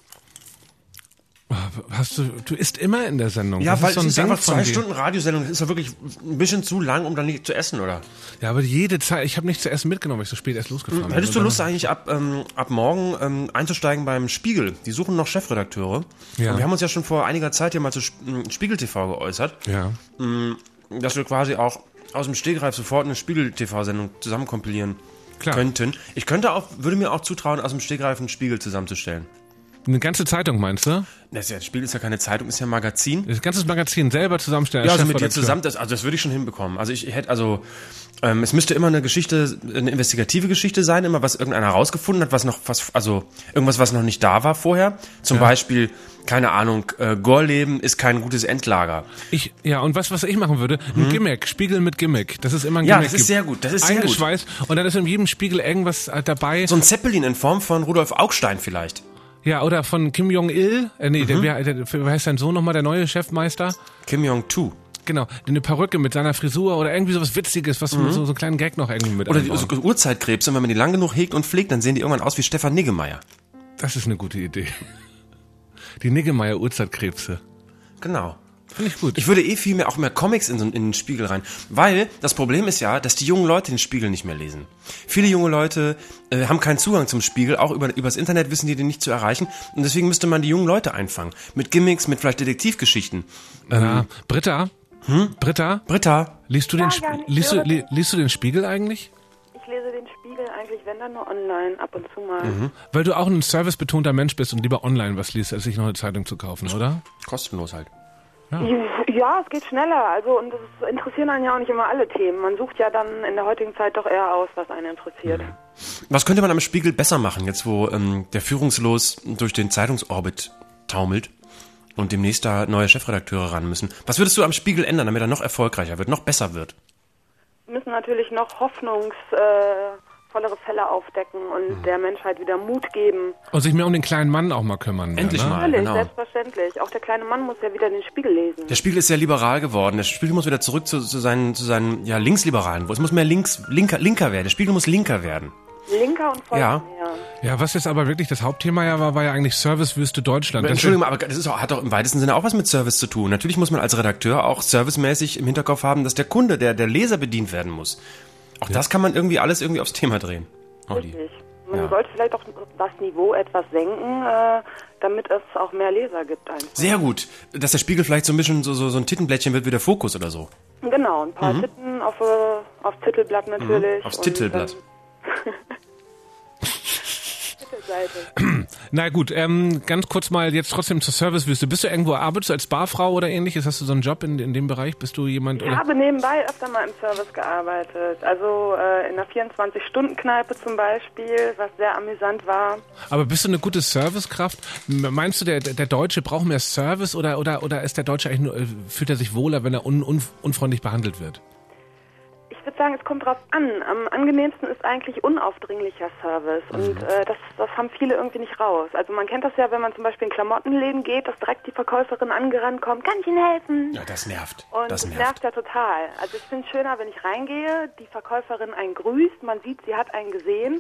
Du isst immer in der Sendung. Ja, weil es ist einfach 2 Stunden Radiosendung. Das ist doch wirklich ein bisschen zu lang, um dann nicht zu essen, oder? Ja, aber jede Zeit, ich habe nichts zu essen mitgenommen, weil ich so spät erst losgefahren bin. Hättest du Lust eigentlich ab morgen einzusteigen beim Spiegel? Die suchen noch Chefredakteure. Ja. Und wir haben uns ja schon vor einiger Zeit hier mal zu Spiegel TV geäußert. Ja. Dass wir quasi auch aus dem Stegreif sofort eine Spiegel TV-Sendung zusammenkompilieren könnten. Ich würde mir auch zutrauen, aus dem Stegreif einen Spiegel zusammenzustellen. Eine ganze Zeitung, meinst du? Das Spiegel ist ja keine Zeitung, ist ja ein Magazin. Das ganze Magazin selber zusammenstellen. Ja, also mit dir zusammen, das würde ich schon hinbekommen. Also es müsste immer eine investigative Geschichte sein, immer was irgendeiner herausgefunden hat, irgendwas, was noch nicht da war vorher. Zum Beispiel, keine Ahnung, Gorleben ist kein gutes Endlager. Und was ich machen würde, ein Gimmick, Spiegel mit Gimmick. Das ist immer ein Gimmick. Ja, das ist sehr gut. Das ist sehr gut. Eingeschweißt und dann ist in jedem Spiegel irgendwas dabei. So ein Zeppelin in Form von Rudolf Augstein vielleicht. Ja, oder von Kim Jong-il. Wer heißt sein Sohn nochmal, der neue Chefmeister? Kim Jong-tu. Genau, eine Perücke mit seiner Frisur oder irgendwie sowas Witziges, was so einen kleinen Gag noch irgendwie mit oder so Urzeitkrebse, und wenn man die lang genug hegt und pflegt, dann sehen die irgendwann aus wie Stefan Niggemeier. Das ist eine gute Idee. Die Niggemeier Urzeitkrebse. Genau. Finde ich gut. Ich würde viel mehr Comics in den Spiegel rein. Weil das Problem ist ja, dass die jungen Leute den Spiegel nicht mehr lesen. Viele junge Leute haben keinen Zugang zum Spiegel, auch übers Internet wissen die den nicht zu erreichen. Und deswegen müsste man die jungen Leute einfangen. Mit Gimmicks, mit vielleicht Detektivgeschichten. Britta, Britta? Liest du den Spiegel eigentlich? Ich lese den Spiegel eigentlich, wenn dann nur online, ab und zu mal. Weil du auch ein servicebetonter Mensch bist und lieber online was liest, als sich noch eine Zeitung zu kaufen, oder? Kostenlos halt. Ja, es geht schneller. Also, und es interessieren einen ja auch nicht immer alle Themen. Man sucht ja dann in der heutigen Zeit doch eher aus, was einen interessiert. Was könnte man am Spiegel besser machen, jetzt wo der Führungslos durch den Zeitungsorbit taumelt und demnächst da neue Chefredakteure ran müssen? Was würdest du am Spiegel ändern, damit er noch erfolgreicher wird, noch besser wird? Wir müssen natürlich noch hoffnungsvollere Fälle aufdecken und der Menschheit wieder Mut geben. Und sich mehr um den kleinen Mann auch mal kümmern. Endlich ne? mal, Natürlich, genau. selbstverständlich. Auch der kleine Mann muss ja wieder den Spiegel lesen. Der Spiegel ist sehr liberal geworden. Der Spiegel muss wieder zurück zu seinen linksliberalen. Es muss mehr linker werden. Der Spiegel muss linker werden. Linker und vollkommen, Ja, was jetzt aber wirklich das Hauptthema war ja eigentlich Servicewüste Deutschland. Entschuldigung, aber das hat doch im weitesten Sinne auch was mit Service zu tun. Natürlich muss man als Redakteur auch servicemäßig im Hinterkopf haben, dass der Kunde, der Leser bedient werden muss. Auch das kann man irgendwie aufs Thema drehen. Richtig. Man sollte vielleicht auch das Niveau etwas senken, damit es auch mehr Leser gibt einfach. Sehr gut. Dass der Spiegel vielleicht so ein bisschen so ein Tittenblättchen wird wie der Fokus oder so. Genau, ein paar Titten aufs Titelblatt natürlich. Aufs Titelblatt. Titelseite. Na gut, ganz kurz mal jetzt trotzdem zur Servicewüste. Bist du irgendwo, arbeitest du als Barfrau oder ähnliches? Hast du so einen Job in dem Bereich? Bist du jemand? Ich habe nebenbei öfter mal im Service gearbeitet. Also in einer 24-Stunden-Kneipe zum Beispiel, was sehr amüsant war. Aber bist du eine gute Servicekraft? Meinst du, der Deutsche braucht mehr Service oder ist der Deutsche eigentlich nur, fühlt er sich wohler, wenn er unfreundlich behandelt wird? Ich würde sagen, es kommt drauf an. Am angenehmsten ist eigentlich unaufdringlicher Service und das haben viele irgendwie nicht raus. Also man kennt das ja, wenn man zum Beispiel in Klamottenläden geht, dass direkt die Verkäuferin angerannt kommt, kann ich Ihnen helfen? Ja, das nervt. Und das nervt ja total. Also ich finde es schöner, wenn ich reingehe, die Verkäuferin einen grüßt, man sieht, sie hat einen gesehen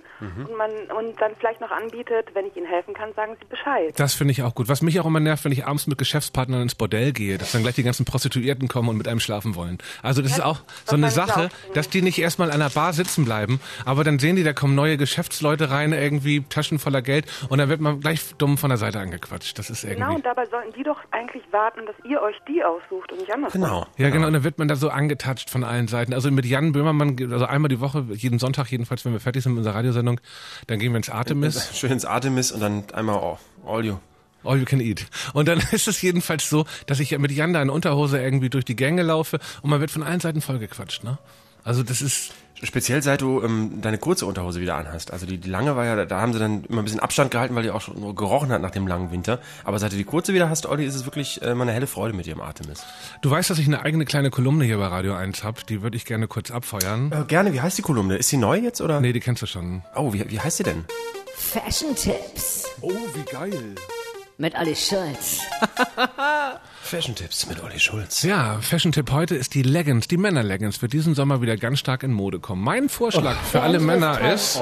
und dann vielleicht noch anbietet, wenn ich Ihnen helfen kann, sagen Sie Bescheid. Das finde ich auch gut. Was mich auch immer nervt, wenn ich abends mit Geschäftspartnern ins Bordell gehe, dass dann gleich die ganzen Prostituierten kommen und mit einem schlafen wollen. Also das ist auch so eine Sache, dass die nicht erstmal an der Bar sitzen bleiben, aber dann sehen die, da kommen neue Geschäftsleute rein, irgendwie Taschen voller Geld und dann wird man gleich dumm von der Seite angequatscht. Das ist irgendwie... Genau, und dabei sollten die doch eigentlich warten, dass ihr euch die aussucht und nicht andersrum. Genau. Ja, genau, und dann wird man da so angetatscht von allen Seiten. Also mit Jan Böhmermann, also einmal die Woche, jeden Sonntag jedenfalls, wenn wir fertig sind mit unserer Radiosendung, dann gehen wir ins Artemis. Schön ins Artemis und dann einmal all you can eat. Und dann ist es jedenfalls so, dass ich mit Jan da in Unterhose irgendwie durch die Gänge laufe und man wird von allen Seiten vollgequatscht, ne? Also das ist... Speziell seit du deine kurze Unterhose wieder anhast. Also die lange war ja, da haben sie dann immer ein bisschen Abstand gehalten, weil die auch schon gerochen hat nach dem langen Winter. Aber seit du die kurze wieder hast, Olli, ist es wirklich mal eine helle Freude mit dir im Artemis. Du weißt, dass ich eine eigene kleine Kolumne hier bei Radio 1 habe. Die würde ich gerne kurz abfeuern. Gerne, wie heißt die Kolumne? Ist sie neu jetzt, oder? Nee, die kennst du schon. Oh, wie heißt sie denn? Fashion-Tipps Oh, wie geil. mit Olli Schulz. Fashion-Tipps mit Olli Schulz. Ja, Fashion-Tipp heute ist die Leggings, die Männer-Leggings, für diesen Sommer wieder ganz stark in Mode kommen. Mein Vorschlag für alle Männer ist...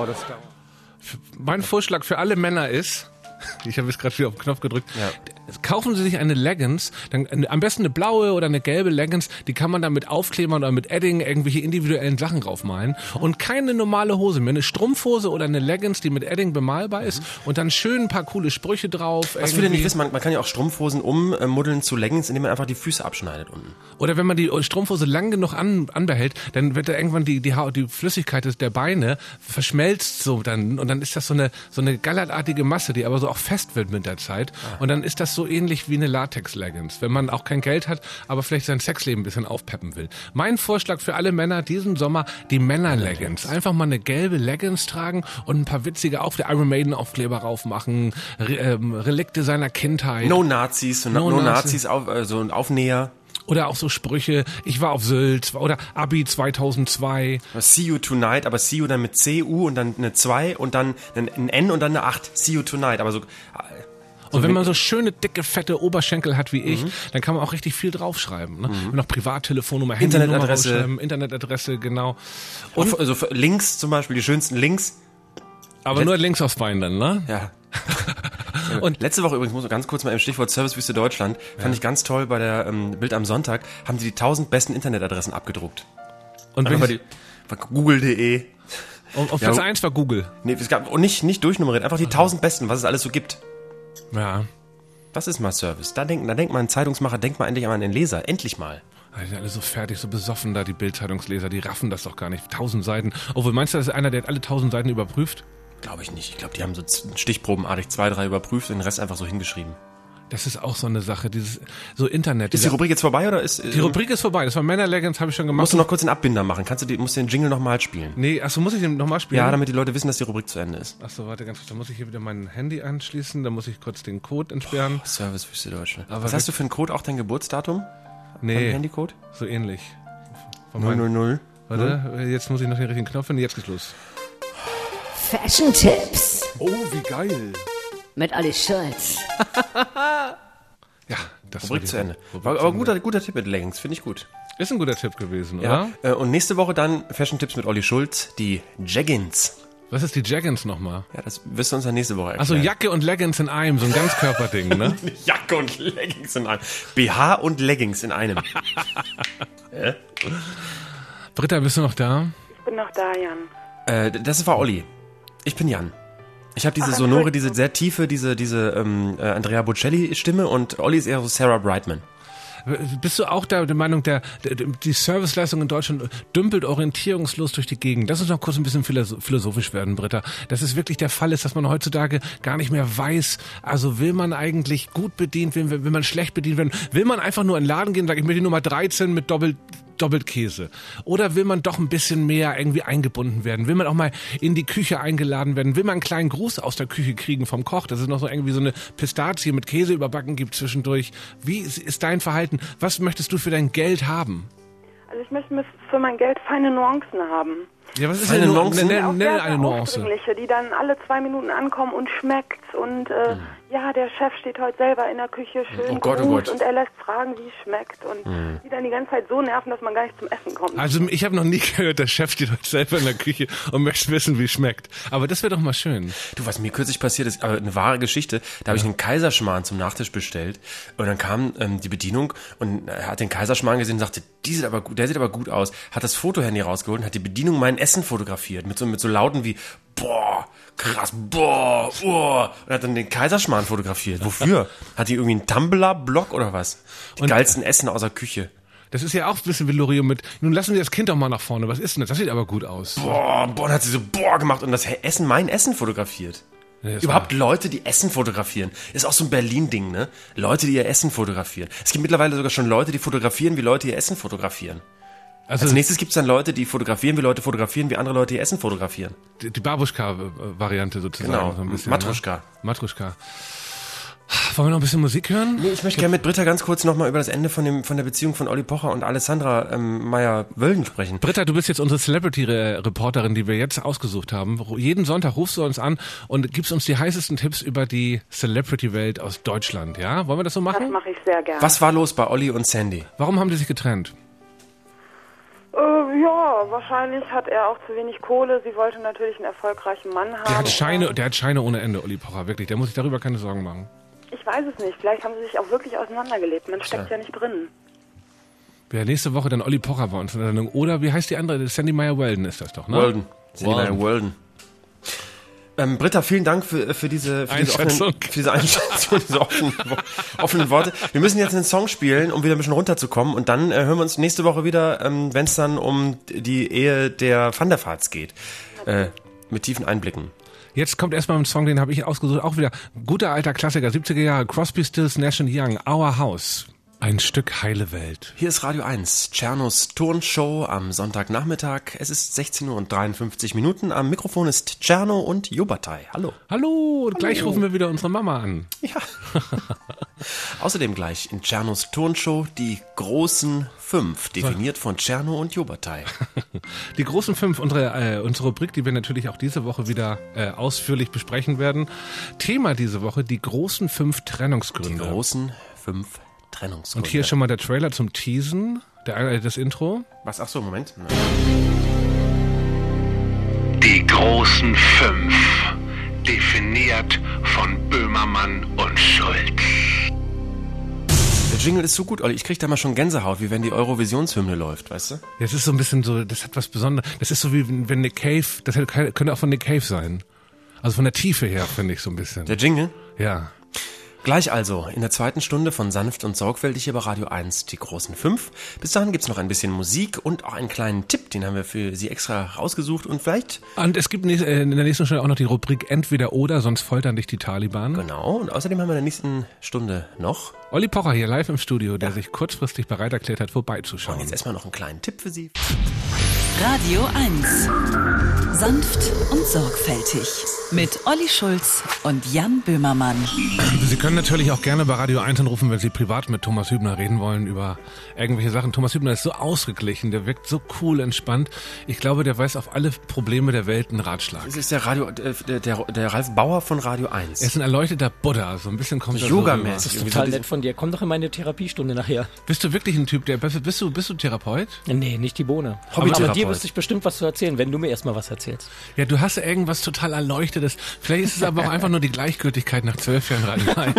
Mein Vorschlag für alle Männer ist... Ich habe jetzt gerade wieder auf den Knopf gedrückt. Ja. Kaufen Sie sich eine Leggings, dann am besten eine blaue oder eine gelbe Leggings, die kann man dann mit Aufklebern oder mit Edding irgendwelche individuellen Sachen draufmalen. Und keine normale Hose mehr, eine Strumpfhose oder eine Leggings, die mit Edding bemalbar ist und dann schön ein paar coole Sprüche drauf. Was viele nicht wissen, man kann ja auch Strumpfhosen ummuddeln zu Leggings, indem man einfach die Füße abschneidet unten. Oder wenn man die Strumpfhose lang genug anbehält, dann wird da irgendwann die Flüssigkeit der Beine verschmelzt so dann und dann ist das so eine gallertartige Masse, die aber so auch fest wird mit der Zeit. Und dann ist das so ähnlich wie eine Latex-Leggings, wenn man auch kein Geld hat, aber vielleicht sein Sexleben ein bisschen aufpeppen will. Mein Vorschlag für alle Männer diesen Sommer, die Männer-Leggings. Einfach mal eine gelbe Leggings tragen und ein paar witzige Iron Maiden-Aufkleber raufmachen, Relikte seiner Kindheit. No Nazis, so Nazis so ein Aufnäher. Oder auch so Sprüche, ich war auf Sylt oder Abi 2002. See you tonight, aber see you dann mit C-U und dann eine 2 und dann ein N und dann eine 8. See you tonight, aber so... Und wenn man so schöne, dicke, fette Oberschenkel hat wie ich, dann kann man auch richtig viel draufschreiben. Ne? Noch Privattelefonnummer, Internetadresse, genau. Und also Links zum Beispiel, die schönsten Links. Aber nur links aufs Bein dann, ne? Ja. Und letzte Woche übrigens, muss ich ganz kurz mal im Stichwort Servicewüste Deutschland, fand ich ganz toll, bei der Bild am Sonntag haben sie die 1000 besten Internetadressen abgedruckt. Auf Platz 1 war Google. Nee, es gab nicht durchnummeriert, einfach die 1000 besten, was es alles so gibt. Ja. Das ist mal Service. Da denkt mal ein Zeitungsmacher, denkt mal endlich mal an den Leser. Endlich mal. Die sind alle so fertig, so besoffen da, die Bild-Zeitungsleser, die raffen das doch gar nicht. 1000 Seiten. Obwohl, meinst du, das ist einer, der hat alle 1000 Seiten überprüft? Glaube ich nicht. Ich glaube, die haben so stichprobenartig 2, 3 überprüft und den Rest einfach so hingeschrieben. Das ist auch so eine Sache, dieses so Internet. Ist die Rubrik jetzt vorbei oder ist... Die Rubrik ist vorbei, das war Männer-Legends, habe ich schon gemacht. Musst du noch kurz den Abbinder machen? Musst du den Jingle nochmal spielen? Nee, achso, muss ich den nochmal spielen? Ja, damit die Leute wissen, dass die Rubrik zu Ende ist. Achso, warte ganz kurz, da muss ich hier wieder mein Handy anschließen, da muss ich kurz den Code entsperren. Servicewüste Deutsche. Aber was hast du für einen Code, auch dein Geburtsdatum? Nee. Handycode? So ähnlich. 000. Warte, jetzt muss ich noch den richtigen Knopf finden, jetzt geht's los. Fashion-Tipps Oh, wie geil. mit Olli Schulz. Ja, das Rubrik zu Ende. War aber guter Tipp mit Leggings, finde ich gut. Ist ein guter Tipp gewesen, Ja. oder? Und nächste Woche dann Fashion-Tipps mit Olli Schulz, die Jaggins. Was ist die Jaggins nochmal? Ja, das wirst du uns dann nächste Woche erklären. Also Jacke und Leggings in einem, so ein Ganzkörperding, ne? Jacke und Leggings in einem. BH und Leggings in einem. Britta, bist du noch da? Ich bin noch da, Jan. Das war Olli. Ich bin Jan. Ich habe diese sonore, diese sehr tiefe, diese Andrea Bocelli-Stimme und Olli ist eher so Sarah Brightman. Bist du auch der Meinung, die Serviceleistung in Deutschland dümpelt orientierungslos durch die Gegend? Lass uns noch kurz ein bisschen philosophisch werden, Britta. Dass es wirklich der Fall ist, dass man heutzutage gar nicht mehr weiß, also will man eigentlich gut bedient werden, will man schlecht bedient werden, will man einfach nur in den Laden gehen und sagen, ich möchte die Nummer 13 mit doppelt Käse? Oder will man doch ein bisschen mehr irgendwie eingebunden werden? Will man auch mal in die Küche eingeladen werden? Will man einen kleinen Gruß aus der Küche kriegen vom Koch, dass es noch so irgendwie so eine Pistazie mit Käse überbacken gibt zwischendurch? Wie ist dein Verhalten? Was möchtest du für dein Geld haben? Also ich möchte für mein Geld feine Nuancen haben. Ja, was ist Eine eine Nuance? Nuance? Auch Nenne sehr, eine sehr Nuance. aufdringliche, die dann alle 2 Minuten ankommen und schmeckt und ja, der Chef steht heute selber in der Küche schön Oh Gott, oh geruht Gott. und er lässt fragen, wie es schmeckt und die dann die ganze Zeit so nerven, dass man gar nicht zum Essen kommt. Also ich habe noch nie gehört, der Chef steht heute selber in der Küche und möchte wissen, wie es schmeckt. Aber das wäre doch mal schön. Du, was mir kürzlich passiert ist, aber eine wahre Geschichte, da habe ich einen Kaiserschmarrn zum Nachtisch bestellt und dann kam die Bedienung und er hat den Kaiserschmarrn gesehen und sagte, der sieht aber gut aus, hat das Fotohandy rausgeholt und hat die Bedienung mein Essen fotografiert mit so Lauten wie boah, krass, boah, und hat dann den Kaiserschmarrn fotografiert. Wofür? Hat die irgendwie einen Tumblr-Blog oder was? Die geilsten Essen aus der Küche. Das ist ja auch ein bisschen wie Lorio mit, nun lassen Sie das Kind doch mal nach vorne. Was ist denn das? Das sieht aber gut aus. Boah, dann hat sie so gemacht und das Essen, mein Essen fotografiert. Ja, Überhaupt Leute, die Essen fotografieren. Ist auch so ein Berlin-Ding, ne? Leute, die ihr Essen fotografieren. Es gibt mittlerweile sogar schon Leute, die fotografieren, wie Leute ihr Essen fotografieren. Also Als nächstes gibt's dann Leute, die fotografieren, wie andere Leute ihr Essen fotografieren. die Babuschka-Variante sozusagen. Genau, so ein bisschen, Matruschka. Ne? Matruschka. Wollen wir noch ein bisschen Musik hören? Nee, ich möchte gerne mit Britta ganz kurz nochmal über das Ende von der Beziehung von Olli Pocher und Alessandra Meyer-Wölden sprechen. Britta, du bist jetzt unsere Celebrity-Reporterin, die wir jetzt ausgesucht haben. Jeden Sonntag rufst du uns an und gibst uns die heißesten Tipps über die Celebrity-Welt aus Deutschland. Ja, wollen wir das so Das machen? mache ich sehr gerne. Was war los bei Olli und Sandy? Warum haben die sich getrennt? Ja, wahrscheinlich hat er auch zu wenig Kohle. Sie wollte natürlich einen erfolgreichen Mann haben. Der hat Scheine ohne Ende, Olli Pocher, wirklich. Der muss sich darüber keine Sorgen machen. Ich weiß es nicht. Vielleicht haben sie sich auch wirklich auseinandergelebt. Man steckt ja nicht drin. Wer nächste Woche dann Olli Pocher bei uns in der Sendung. Oder wie heißt die andere? Sandy Meyer-Wölden ist das doch, ne? Wölden. Sandy Meyer-Wölden. Britta, vielen Dank für diese Einschätzung. Einschätzung, diese offenen Worte. Wir müssen jetzt einen Song spielen, um wieder ein bisschen runterzukommen und dann hören wir uns nächste Woche wieder, wenn es dann um die Ehe der Van der Vaarts geht. Mit tiefen Einblicken. Jetzt kommt erstmal ein Song, den habe ich ausgesucht. Auch wieder guter alter Klassiker, 70er Jahre. Crosby, Stills, Nash & Young, Our House. Ein Stück heile Welt. Hier ist Radio 1, Tschernos Turnshow am Sonntagnachmittag. Es ist 16:53 Uhr. Am Mikrofon ist Tscherno und Jobatai. Hallo. Hallo, und gleich rufen wir wieder unsere Mama an. Ja. Außerdem gleich in Tschernos Turnshow die großen 5, definiert von Tscherno und Jobatai. Die großen 5, unsere Rubrik, die wir natürlich auch diese Woche wieder ausführlich besprechen werden. Thema diese Woche, die großen 5 Trennungsgründe. Die großen 5 Trennungsgründe. Und hier ist schon mal der Trailer zum Teasen, das Intro. Was? Ach so, Moment. Die großen 5, definiert von Böhmermann und Schulz. Der Jingle ist so gut, Olli. Ich krieg da mal schon Gänsehaut, wie wenn die Eurovisionshymne läuft, weißt du? Das ist so ein bisschen so, das hat was Besonderes. Das ist so wie wenn Nick Cave, das könnte auch von Nick Cave sein. Also von der Tiefe her, finde ich so ein bisschen. Der Jingle? Ja. Gleich also in der zweiten Stunde von Sanft und Sorgfältig hier bei Radio 1 die großen 5. Bis dahin gibt's noch ein bisschen Musik und auch einen kleinen Tipp, den haben wir für Sie extra rausgesucht und vielleicht... Und es gibt in der nächsten Stunde auch noch die Rubrik Entweder oder, sonst foltern dich die Taliban. Genau, und außerdem haben wir in der nächsten Stunde noch... Olli Pocher hier live im Studio, der sich kurzfristig bereit erklärt hat, vorbeizuschauen. Und jetzt erstmal noch einen kleinen Tipp für Sie. Radio 1. Sanft und sorgfältig. Mit Olli Schulz und Jan Böhmermann. Sie können natürlich auch gerne bei Radio 1 anrufen, wenn Sie privat mit Thomas Hübner reden wollen über irgendwelche Sachen. Thomas Hübner ist so ausgeglichen, der wirkt so cool, entspannt. Ich glaube, der weiß auf alle Probleme der Welt einen Ratschlag. Das ist der Ralf Bauer von Radio 1. Er ist ein erleuchteter Buddha, so ein bisschen kommt er Yoga-mäßig. Das ist total nett von dir. Komm doch in meine Therapiestunde nachher. Bist du wirklich ein Typ, bist du Therapeut? Nee, nicht die Bohne. Aber dir wüsste ich bestimmt was zu erzählen, wenn du mir erstmal was erzählst. Ja, du hast irgendwas total Erleuchtetes. Vielleicht ist es aber auch einfach nur die Gleichgültigkeit nach 12 Jahren Radio 1.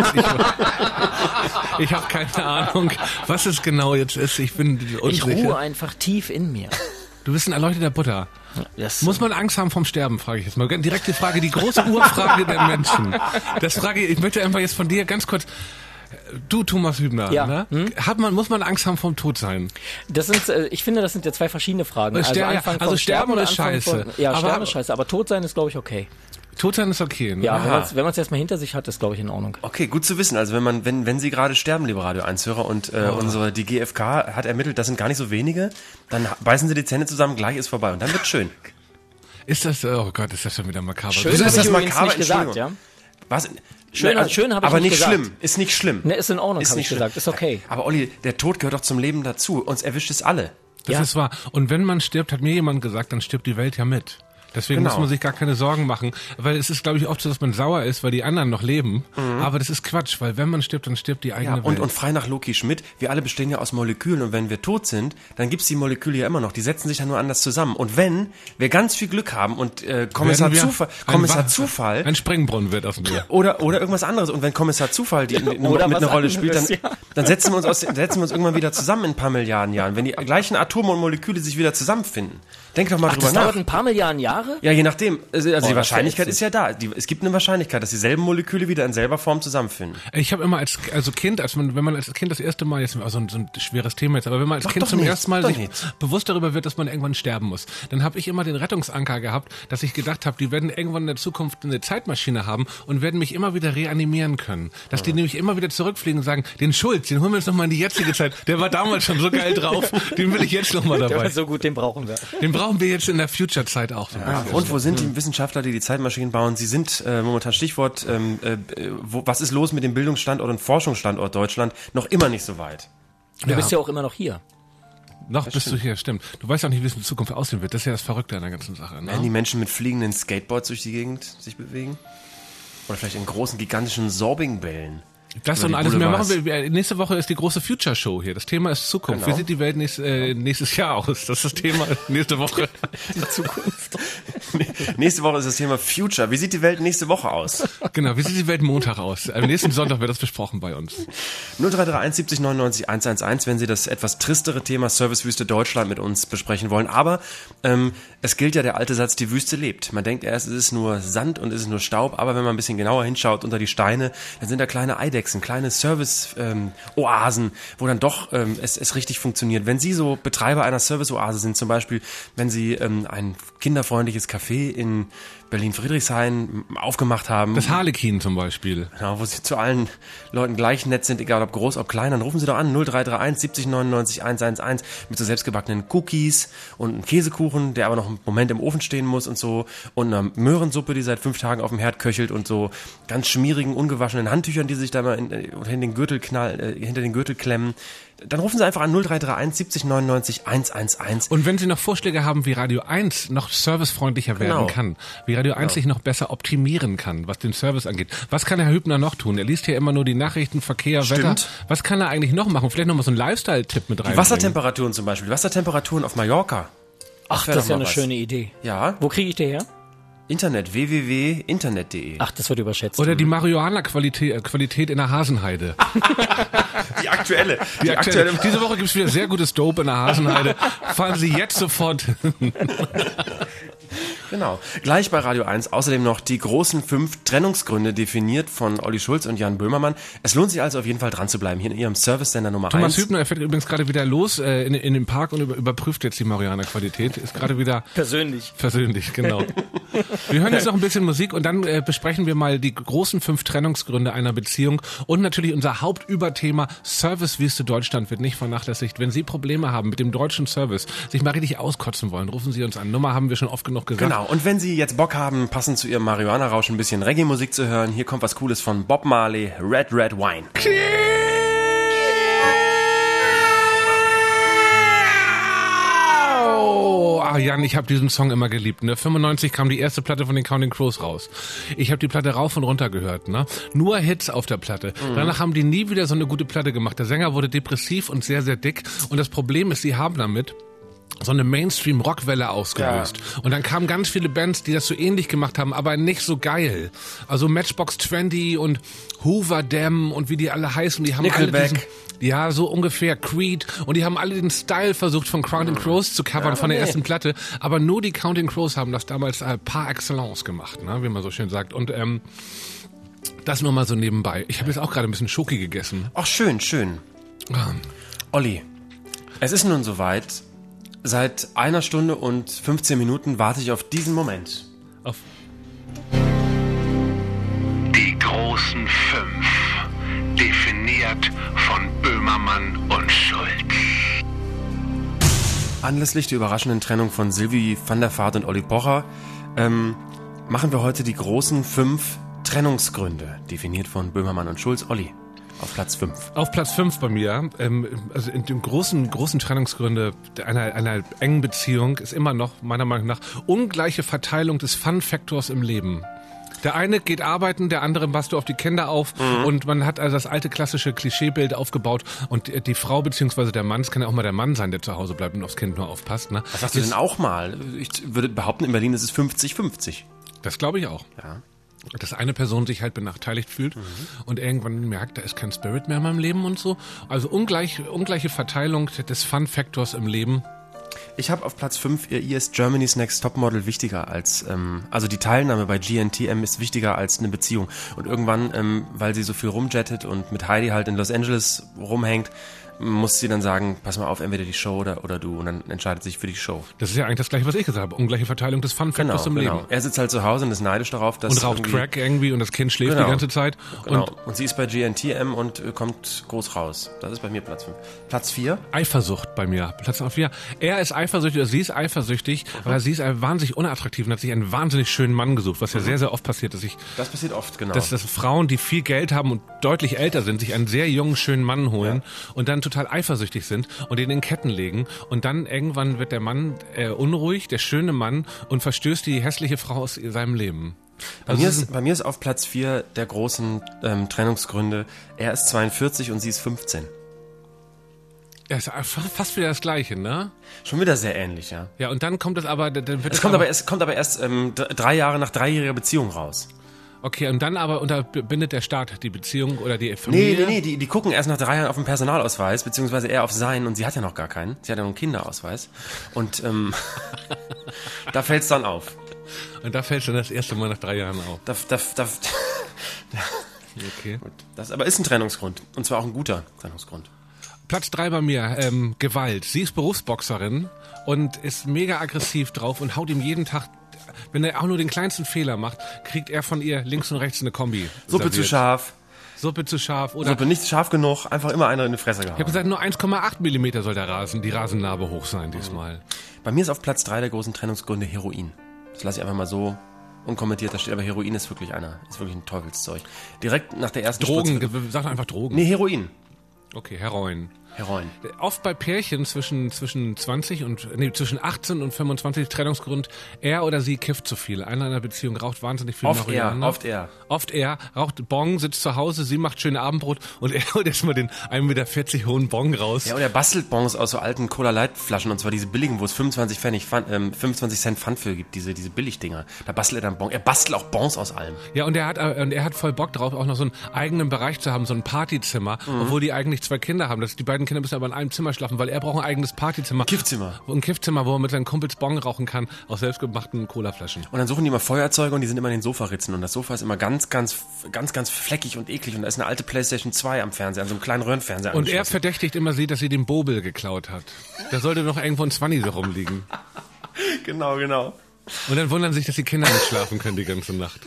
Ich habe keine Ahnung, was es genau jetzt ist. Ich bin unsicher. Ich ruhe einfach tief in mir. Du bist ein erleuchteter Buddha. Muss man Angst haben vom Sterben, frage ich jetzt mal. Direkte Frage, die große Urfrage der Menschen. Ich möchte einfach jetzt von dir ganz kurz... Du, Thomas Hübner, ja. Ne? Muss man Angst haben vom Tod sein? Ich finde, das sind ja zwei verschiedene Fragen. Sterben ist scheiße. Sterben ist scheiße, aber tot sein ist, glaube ich, okay. Tot sein ist okay, ne? Ja, wenn man es erstmal hinter sich hat, ist, glaube ich, in Ordnung. Okay, gut zu wissen. Also wenn Sie gerade sterben, liebe Radio 1-Hörer, und die GfK hat ermittelt, das sind gar nicht so wenige, dann beißen Sie die Zähne zusammen, gleich ist vorbei und dann wird's schön. Ist das, oh Gott, ist das schon wieder makaber. Schön ist das makaber, nicht gesagt, ja? Was? Schön habe ich aber nicht gesagt. Schlimm. Ist nicht schlimm. Ne, ist in Ordnung, habe ich gesagt. Ist okay. Aber Olli, der Tod gehört doch zum Leben dazu. Uns erwischt es alle. Das ist wahr. Und wenn man stirbt, hat mir jemand gesagt, dann stirbt die Welt ja mit. Deswegen muss man sich gar keine Sorgen machen, weil es ist, glaube ich, oft so, dass man sauer ist, weil die anderen noch leben. Aber das ist Quatsch, weil wenn man stirbt, dann stirbt die eigene Welt. Und frei nach Loki Schmidt, wir alle bestehen ja aus Molekülen und wenn wir tot sind, dann gibt's die Moleküle ja immer noch. Die setzen sich ja nur anders zusammen. Und wenn wir ganz viel Glück haben und Kommissar Zufall... Ein Springbrunnen wird aus mir. Oder irgendwas anderes. Und wenn Kommissar Zufall mit einer Rolle spielt, dann setzen wir uns irgendwann wieder zusammen in ein paar Milliarden Jahren. Wenn die gleichen Atome und Moleküle sich wieder zusammenfinden. Denk doch mal drüber nach. Das dauert ein paar Milliarden Jahre? Ja, je nachdem. Also die Wahrscheinlichkeit ist ja da. Es gibt eine Wahrscheinlichkeit, dass dieselben Moleküle wieder in selber Form zusammenfinden. Ich habe immer wenn man als Kind das erste Mal, jetzt so ein schweres Thema jetzt, aber wenn man als Kind zum ersten Mal sich bewusst darüber wird, dass man irgendwann sterben muss, dann habe ich immer den Rettungsanker gehabt, dass ich gedacht habe, die werden irgendwann in der Zukunft eine Zeitmaschine haben und werden mich immer wieder reanimieren können. Dass die nämlich immer wieder zurückfliegen und sagen, den Schulz, den holen wir uns nochmal in die jetzige Zeit. Der war damals schon so geil drauf, den will ich jetzt nochmal dabei. Der war so gut, den brauchen wir. Den brauchen wir jetzt in der Future-Zeit auch. So und wo sind die Wissenschaftler, die Zeitmaschinen bauen? Sie sind momentan Stichwort, was ist los mit dem Bildungsstandort und Forschungsstandort Deutschland? Noch immer nicht so weit. Du bist ja auch immer noch hier. Noch das bist stimmt. Du hier, stimmt. Du weißt auch nicht, wie es in Zukunft aussehen wird. Das ist ja das Verrückte an der ganzen Sache. Ne? Werden die Menschen mit fliegenden Skateboards durch die Gegend sich bewegen? Oder vielleicht in großen, gigantischen Sorbingbällen? Das und alles mehr machen wir. Nächste Woche ist die große Future Show hier. Das Thema ist Zukunft. Genau. Wie sieht die Welt nächstes Jahr aus? Das ist das Thema nächste Woche. Die Zukunft. Nächste Woche ist das Thema Future. Wie sieht die Welt nächste Woche aus? Genau, wie sieht die Welt Montag aus? Am nächsten Sonntag wird das besprochen bei uns. 0331 70 99 111, wenn Sie das etwas tristere Thema Servicewüste Deutschland mit uns besprechen wollen. Aber es gilt ja der alte Satz, die Wüste lebt. Man denkt erst, es ist nur Sand und es ist nur Staub, aber wenn man ein bisschen genauer hinschaut unter die Steine, dann sind da kleine Eidechsen, kleine Service-Oasen, wo dann doch es richtig funktioniert. Wenn Sie so Betreiber einer Service-Oase sind, zum Beispiel, wenn Sie ein kinderfreundliches Café in Berlin-Friedrichshain aufgemacht haben. Das Harlekin zum Beispiel. Genau, wo Sie zu allen Leuten gleich nett sind, egal ob groß, ob klein, dann rufen Sie doch an 0331 70 99 111 mit so selbstgebackenen Cookies und einem Käsekuchen, der aber noch einen Moment im Ofen stehen muss und so, und einer Möhrensuppe, die seit 5 Tagen auf dem Herd köchelt und so ganz schmierigen, ungewaschenen Handtüchern, die sich da mal hinter den Gürtel klemmen. Dann rufen Sie einfach an 0331 70 99 111. Und wenn Sie noch Vorschläge haben, wie Radio 1 noch servicefreundlicher werden kann, wie Radio 1 sich noch besser optimieren kann, was den Service angeht. Was kann Herr Hübner noch tun? Er liest hier immer nur die Nachrichten, Verkehr, Wetter. Was kann er eigentlich noch machen? Vielleicht noch mal so einen Lifestyle-Tipp mit rein. Die Wassertemperaturen zum Beispiel. Wassertemperaturen auf Mallorca. Ach, das ist ja eine schöne Idee. Ja. Wo kriege ich die her? Internet, www.internet.de. Ach, das wird überschätzt. Oder die Marihuana-Qualität in der Hasenheide. Die aktuelle. Diese Woche gibt es wieder sehr gutes Dope in der Hasenheide. Fahren Sie jetzt sofort. Genau. Gleich bei Radio 1 außerdem noch die großen 5 Trennungsgründe definiert von Olli Schulz und Jan Böhmermann. Es lohnt sich also auf jeden Fall dran zu bleiben hier in Ihrem Service-Sender Nummer 1. Thomas Hübner, er fährt übrigens gerade wieder los in den Park und überprüft jetzt die Marihuana-Qualität. Ist gerade wieder... Persönlich, genau. Wir hören jetzt noch ein bisschen Musik und dann besprechen wir mal die großen 5 Trennungsgründe einer Beziehung und natürlich unser Hauptüberthema Servicewüste Deutschland wird nicht vernachlässigt. Wenn Sie Probleme haben mit dem deutschen Service, sich mal richtig auskotzen wollen, rufen Sie uns an. Nummer haben wir schon oft genug gesagt. Genau, und wenn Sie jetzt Bock haben, passend zu Ihrem Marihuana-Rausch ein bisschen Reggae-Musik zu hören, hier kommt was Cooles von Bob Marley, Red Red Wine. Jan, ich habe diesen Song immer geliebt. Ne? 95 kam die erste Platte von den Counting Crows raus. Ich habe die Platte rauf und runter gehört. Ne? Nur Hits auf der Platte. Danach haben die nie wieder so eine gute Platte gemacht. Der Sänger wurde depressiv und sehr, sehr dick. Und das Problem ist, sie haben damit so eine Mainstream-Rockwelle ausgelöst. Ja. Und dann kamen ganz viele Bands, die das so ähnlich gemacht haben, aber nicht so geil. Also Matchbox 20 und Hoover Dam und wie die alle heißen. Die haben Nickelback. Alle ja, so ungefähr, Creed. Und die haben alle den Style versucht von Counting Crows zu covern von der ersten Platte. Aber nur die Counting Crows haben das damals par excellence gemacht, ne? Wie man so schön sagt. Und das nur mal so nebenbei. Ich habe jetzt auch gerade ein bisschen Schoki gegessen. Ach, schön. Olli, es ist nun soweit. Seit 1 Stunde und 15 Minuten warte ich auf diesen Moment. Die großen 5, definiert von Böhmermann und Schulz. Anlässlich der überraschenden Trennung von Sylvie van der Vaart und Olli Pocher machen wir heute die großen 5 Trennungsgründe, definiert von Böhmermann und Schulz. Olli, auf Platz 5. Auf Platz 5 bei mir, also in dem großen Trennungsgründe einer engen Beziehung ist immer noch, meiner Meinung nach, ungleiche Verteilung des Fun-Faktors im Leben. Der eine geht arbeiten, der andere passt auf die Kinder auf und man hat also das alte klassische Klischeebild aufgebaut und die Frau bzw. der Mann, es kann ja auch mal der Mann sein, der zu Hause bleibt und aufs Kind nur aufpasst. Ne? Was sagst du denn auch mal? Ich würde behaupten, in Berlin ist es 50-50. Das glaube ich auch. Ja. Dass eine Person sich halt benachteiligt fühlt und irgendwann merkt, da ist kein Spirit mehr in meinem Leben und so. Also ungleiche Verteilung des Fun-Faktors im Leben. Ich habe auf Platz 5, ihr ist Germany's Next Topmodel wichtiger als, also die Teilnahme bei GNTM ist wichtiger als eine Beziehung. Und irgendwann, weil sie so viel rumjettet und mit Heidi halt in Los Angeles rumhängt, muss sie dann sagen, pass mal auf, entweder die Show oder du, und dann entscheidet sich für die Show. Das ist ja eigentlich das Gleiche, was ich gesagt habe. Ungleiche Verteilung des Fun-Faktors im Leben. Er sitzt halt zu Hause und ist neidisch darauf, dass und raucht Crack irgendwie und das Kind schläft die ganze Zeit. Genau. Und sie ist bei GNTM und kommt groß raus. Das ist bei mir Platz 5. Platz 4? Eifersucht bei mir. Platz 4. Er ist eifersüchtig, oder sie ist eifersüchtig, weil sie ist wahnsinnig unattraktiv und hat sich einen wahnsinnig schönen Mann gesucht, was ja sehr, sehr oft passiert. Das passiert oft, genau. Dass Frauen, die viel Geld haben und deutlich älter sind, sich einen sehr jungen, schönen Mann holen und dann total eifersüchtig sind und den in Ketten legen und dann irgendwann wird der Mann unruhig, der schöne Mann, und verstößt die hässliche Frau aus seinem Leben. Bei mir ist auf Platz 4 der großen Trennungsgründe, er ist 42 und sie ist 15. Ja, ist fast wieder das Gleiche, ne? Schon wieder sehr ähnlich, ja. Ja, und dann kommt es aber... Es kommt aber erst 3 Jahre nach 3-jähriger Beziehung raus. Okay, und dann aber unterbindet der Staat die Beziehung oder die Familie? Nee, die gucken erst nach 3 Jahren auf den Personalausweis, beziehungsweise eher auf seinen, und sie hat ja noch gar keinen. Sie hat ja noch einen Kinderausweis. Und da fällt's dann auf. Und da fällt's dann das erste Mal nach 3 Jahren auf. Okay. Gut. Das aber ist ein Trennungsgrund. Und zwar auch ein guter Trennungsgrund. Platz 3 bei mir, Gewalt. Sie ist Berufsboxerin und ist mega aggressiv drauf und haut ihm jeden Tag, wenn er auch nur den kleinsten Fehler macht, kriegt er von ihr links und rechts eine Kombi. Suppe zu scharf. Oder Suppe nicht scharf genug, einfach immer einer in die Fresse gehauen. Ich habe gesagt, nur 1,8 Millimeter soll die Rasennarbe hoch sein diesmal. Bei mir ist auf Platz 3 der großen Trennungsgründe Heroin. Das lasse ich einfach mal so unkommentiert da steht, aber Heroin ist wirklich ein Teufelszeug. Direkt nach der ersten Drogen, sag doch einfach Drogen. Nee, Heroin. Okay, Heroin. Heroin. Oft bei Pärchen zwischen 18 und 25 Trennungsgrund, er oder sie kifft zu viel. Einer in einer Beziehung raucht wahnsinnig viel Marihuana. Oft er. Raucht Bong, sitzt zu Hause, sie macht schön Abendbrot und er holt erstmal den 1,40 Meter hohen Bong raus. Ja, und er bastelt Bongs aus so alten Cola-Light-Flaschen, und zwar diese billigen, wo es 25 Cent Pfand für gibt, diese Billigdinger. Da bastelt er dann Bong. Er bastelt auch Bongs aus allem. Ja, und er hat voll Bock drauf, auch noch so einen eigenen Bereich zu haben, so ein Partyzimmer, obwohl die eigentlich 2 Kinder haben. Die beiden Kinder müssen aber in einem Zimmer schlafen, weil er braucht ein eigenes Partyzimmer. Kiffzimmer. Ein Kiffzimmer, wo er mit seinen Kumpels Bong rauchen kann, aus selbstgemachten Colaflaschen. Und dann suchen die immer Feuerzeuge und die sind immer in den Sofaritzen. Und das Sofa ist immer ganz fleckig und eklig. Und da ist eine alte PlayStation 2 am Fernseher, an so einem kleinen Röhrenfernseher. Und er verdächtigt immer sie, dass sie den Bobel geklaut hat. Da sollte noch irgendwo ein 20 so rumliegen. Genau. Und dann wundern sich, dass die Kinder nicht schlafen können die ganze Nacht.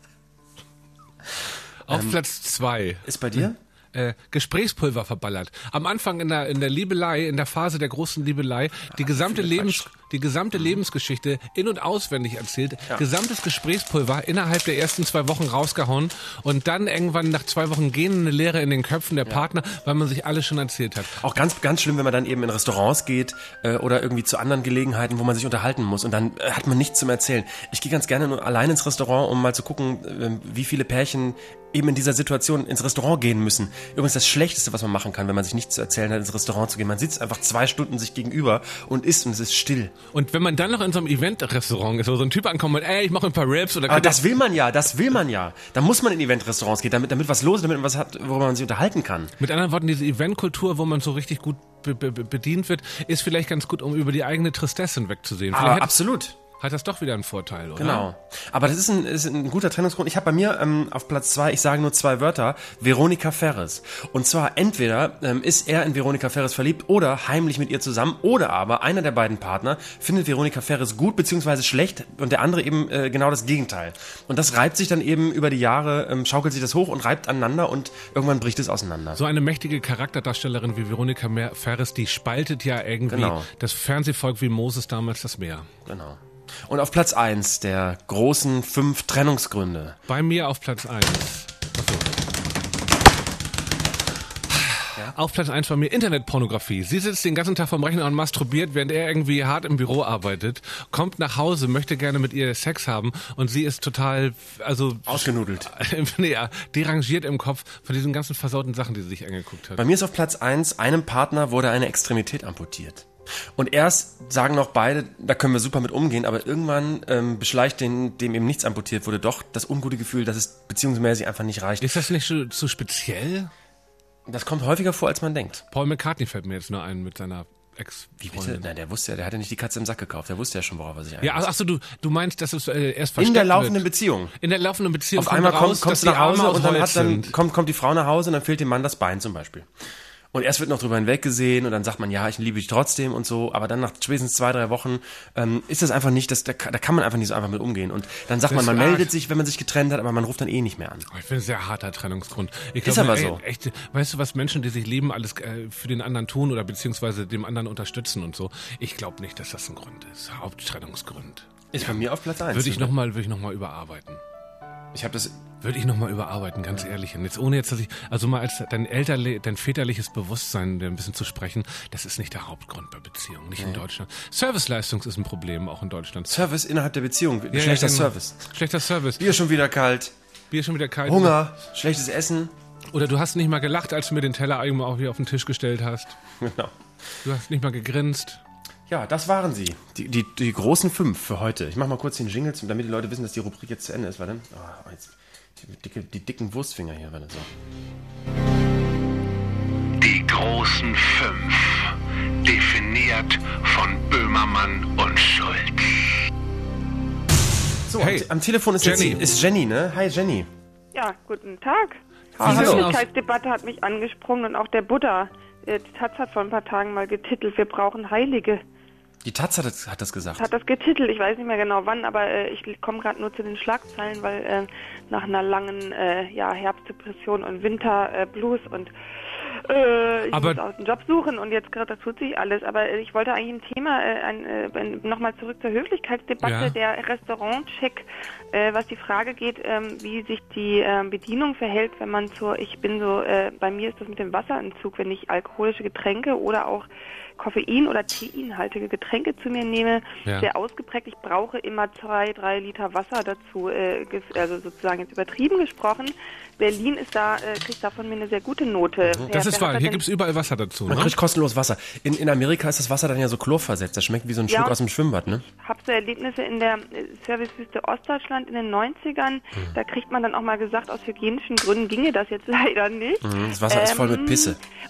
Auf Platz 2. Ist bei dir? Gesprächspulver verballert. Am Anfang in der Liebelei, in der Phase der großen Liebelei, die gesamte Lebensgeschichte in- und auswendig erzählt, gesamtes Gesprächspulver innerhalb der ersten 2 Wochen rausgehauen und dann irgendwann nach 2 Wochen gähnende Leere in den Köpfen der Partner, weil man sich alles schon erzählt hat. Auch ganz, ganz schlimm, wenn man dann eben in Restaurants geht oder irgendwie zu anderen Gelegenheiten, wo man sich unterhalten muss und dann hat man nichts zum Erzählen. Ich gehe ganz gerne nur allein ins Restaurant, um mal zu gucken, wie viele Pärchen eben in dieser Situation ins Restaurant gehen müssen. Übrigens das Schlechteste, was man machen kann, wenn man sich nichts zu erzählen hat, ins Restaurant zu gehen. Man sitzt einfach 2 Stunden sich gegenüber und isst und es ist still. Und wenn man dann noch in so einem Event-Restaurant ist, wo so ein Typ ankommt und ich mache ein paar Ribs oder... Aber das will man ja. Da muss man in Event-Restaurants gehen, damit was los ist, damit man was hat, worüber man sich unterhalten kann. Mit anderen Worten, diese Eventkultur, wo man so richtig gut bedient wird, ist vielleicht ganz gut, um über die eigene Tristesse hinwegzusehen. Absolut. Hat das doch wieder einen Vorteil, oder? Genau. Aber das ist ein guter Trennungsgrund. Ich habe bei mir auf Platz 2, ich sage nur 2 Wörter, Veronika Ferres. Und zwar entweder ist er in Veronika Ferres verliebt oder heimlich mit ihr zusammen oder aber einer der beiden Partner findet Veronika Ferres gut bzw. schlecht und der andere eben genau das Gegenteil. Und das reibt sich dann eben über die Jahre, schaukelt sich das hoch und reibt aneinander und irgendwann bricht es auseinander. So eine mächtige Charakterdarstellerin wie Veronika Ferres, die spaltet ja irgendwie das Fernsehvolk wie Moses damals das Meer. Genau. Und auf Platz 1 der großen 5 Trennungsgründe. Bei mir auf Platz 1. Ja? Auf Platz 1 bei mir Internetpornografie. Sie sitzt den ganzen Tag vorm Rechner und masturbiert, während er irgendwie hart im Büro arbeitet, kommt nach Hause, möchte gerne mit ihr Sex haben und sie ist total, ausgenudelt. Derangiert im Kopf von diesen ganzen versauten Sachen, die sie sich angeguckt hat. Bei mir ist auf Platz 1, einem Partner wurde eine Extremität amputiert. Und erst sagen noch beide, da können wir super mit umgehen, aber irgendwann beschleicht dem eben nichts amputiert wurde, doch das ungute Gefühl, dass es beziehungsmäßig einfach nicht reicht. Ist das nicht so speziell? Das kommt häufiger vor, als man denkt. Paul McCartney fällt mir jetzt nur ein mit seiner Ex-Freundin. Wie bitte? Nein, der hat ja nicht die Katze im Sack gekauft, der wusste ja schon, worauf er sich einlässt. Ja, achso, du meinst, dass es erst versteckt in der laufenden wird. Beziehung. In der laufenden Beziehung auf einmal kommst du nach Hause und dann kommt die Frau nach Hause und dann fehlt dem Mann das Bein zum Beispiel. Und erst wird noch drüber hinweggesehen und dann sagt man, ja, ich liebe dich trotzdem und so, aber dann nach spätestens 2-3 Wochen ist das einfach nicht, da kann man einfach nicht so einfach mit umgehen. Und dann sagt man meldet sich, wenn man sich getrennt hat, aber man ruft dann eh nicht mehr an. Ich finde es ein sehr harter Trennungsgrund. Ist aber so. Echt, weißt du, was Menschen, die sich lieben, alles für den anderen tun oder beziehungsweise dem anderen unterstützen und so. Ich glaube nicht, dass das ein Grund ist. Haupttrennungsgrund. Ist bei mir auf Platz 1. Würde ich nochmal überarbeiten. Würde ich nochmal überarbeiten, ganz ehrlich. Und jetzt ohne dass ich, also mal als dein väterliches Bewusstsein ein bisschen zu sprechen, das ist nicht der Hauptgrund bei Beziehungen, nicht in Deutschland. Serviceleistung ist ein Problem, auch in Deutschland. Service innerhalb der Beziehung, schlechter Service. Schlechter Service. Bier schon wieder kalt. Hunger, schlechtes Essen. Oder du hast nicht mal gelacht, als du mir den Teller irgendwann auch wieder auf den Tisch gestellt hast. Genau. Du hast nicht mal gegrinst. Ja, das waren sie. Die großen 5 für heute. Ich mach mal kurz den Jingle, damit die Leute wissen, dass die Rubrik jetzt zu Ende ist. Warte. Oh, jetzt die dicken Wurstfinger hier. Warte, so. Die großen 5. Definiert von Böhmermann und Schulz. So, hey, am Telefon ist Jenny. Ist Jenny, ne? Hi, Jenny. Ja, guten Tag. Die Hallo. Höflichkeitsdebatte hat mich angesprungen und auch der Buddha. Die Taz hat vor ein paar Tagen mal getitelt, wir brauchen Heilige. Die Taz hat das gesagt? Hat das getitelt, ich weiß nicht mehr genau wann, aber ich komme gerade nur zu den Schlagzeilen, weil nach einer langen Herbstdepression und Winterblues und ich muss aus dem Job suchen und jetzt gerade, da tut sich alles. Aber ich wollte eigentlich ein Thema, nochmal zurück zur Höflichkeitsdebatte, der Restaurantcheck, was die Frage geht, wie sich die Bedienung verhält, wenn man bei mir ist das mit dem Wasserentzug, wenn ich alkoholische Getränke oder auch Koffein- oder Teinhaltige Getränke zu mir nehme, sehr ausgeprägt. Ich brauche immer 2-3 Liter Wasser dazu, also sozusagen jetzt übertrieben gesprochen. Berlin kriegt da von mir eine sehr gute Note. Das ist wahr, hier gibt es überall Wasser dazu. Man kriegt kostenlos Wasser. In Amerika ist das Wasser dann ja so chlorversetzt, das schmeckt wie so ein Schluck aus dem Schwimmbad, ne? Hab so Erlebnisse in der Servicewüste Ostdeutschland in den 90ern, da kriegt man dann auch mal gesagt, aus hygienischen Gründen ginge das jetzt leider nicht. Das Wasser ist voll mit Pisse.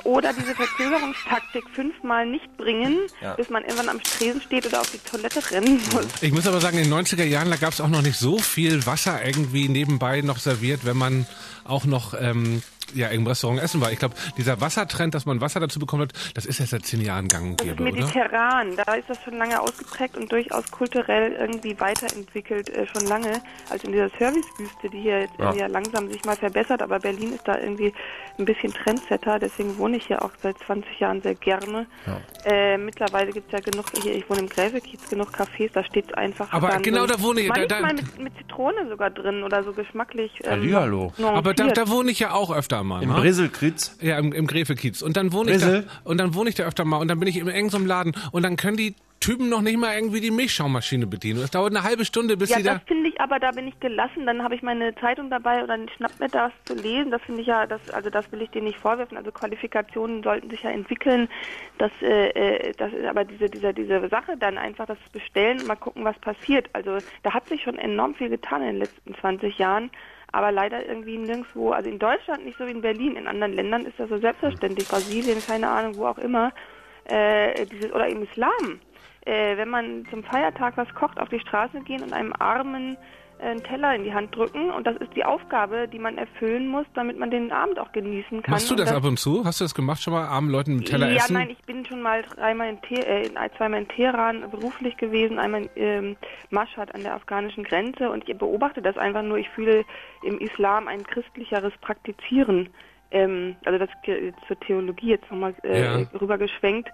Oder diese Verzögerungstaktik 5-mal nicht bringen, bis man irgendwann am Tresen steht oder auf die Toilette rennen muss. Ich muss aber sagen, in den 90er Jahren, da gab es auch noch nicht so viel Wasser irgendwie nebenbei noch serviert, wenn man auch noch im Restaurant essen war. Ich glaube, dieser Wassertrend, dass man Wasser dazu bekommen hat, das ist erst seit 10 Jahren gang und gäbe, oder? Mediterran, da ist das schon lange ausgeprägt und durchaus kulturell irgendwie weiterentwickelt, schon lange, als in dieser Servicewüste, die hier jetzt irgendwie langsam sich mal verbessert, aber Berlin ist da irgendwie ein bisschen Trendsetter, deswegen wohne ich hier auch seit 20 Jahren sehr gerne. Ja. Mittlerweile gibt es ja genug, hier, ich wohne im Gräfekiez, genug Cafés, da steht es einfach. Aber genau da wohne ich. Manchmal mit Zitrone sogar drin oder so geschmacklich. Hallihallo. Aber da wohne ich ja auch öfter mal. Im Breselkiez? Ja, im Gräfekiez. Und dann wohne ich da öfter mal und dann bin ich in irgendeinem Laden und dann können die Typen noch nicht mal irgendwie die Milchschaummaschine bedienen. Es dauert eine halbe Stunde, bis sie da... Ja, das finde ich, aber da bin ich gelassen. Dann habe ich meine Zeitung dabei oder schnappt mir das zu lesen. Das finde ich ja, das will ich denen nicht vorwerfen. Also Qualifikationen sollten sich ja entwickeln. Aber diese Sache dann einfach das Bestellen und mal gucken, was passiert. Also da hat sich schon enorm viel getan in den letzten 20 Jahren. Aber leider irgendwie nirgendwo, also in Deutschland nicht so wie in Berlin. In anderen Ländern ist das so selbstverständlich. Brasilien, keine Ahnung, wo auch immer. Oder im Islam. Wenn man zum Feiertag was kocht, auf die Straße gehen und einem Armen einen Teller in die Hand drücken. Und das ist die Aufgabe, die man erfüllen muss, damit man den Abend auch genießen kann. Machst du das ab und zu? Hast du das gemacht, schon mal armen Leuten einen Teller essen? Ja, nein, ich bin schon mal zweimal in Teheran beruflich gewesen, einmal in Mashhad an der afghanischen Grenze. Und ich beobachte das einfach nur. Ich fühle im Islam ein christlicheres Praktizieren. Also das zur Theologie jetzt nochmal rübergeschwenkt.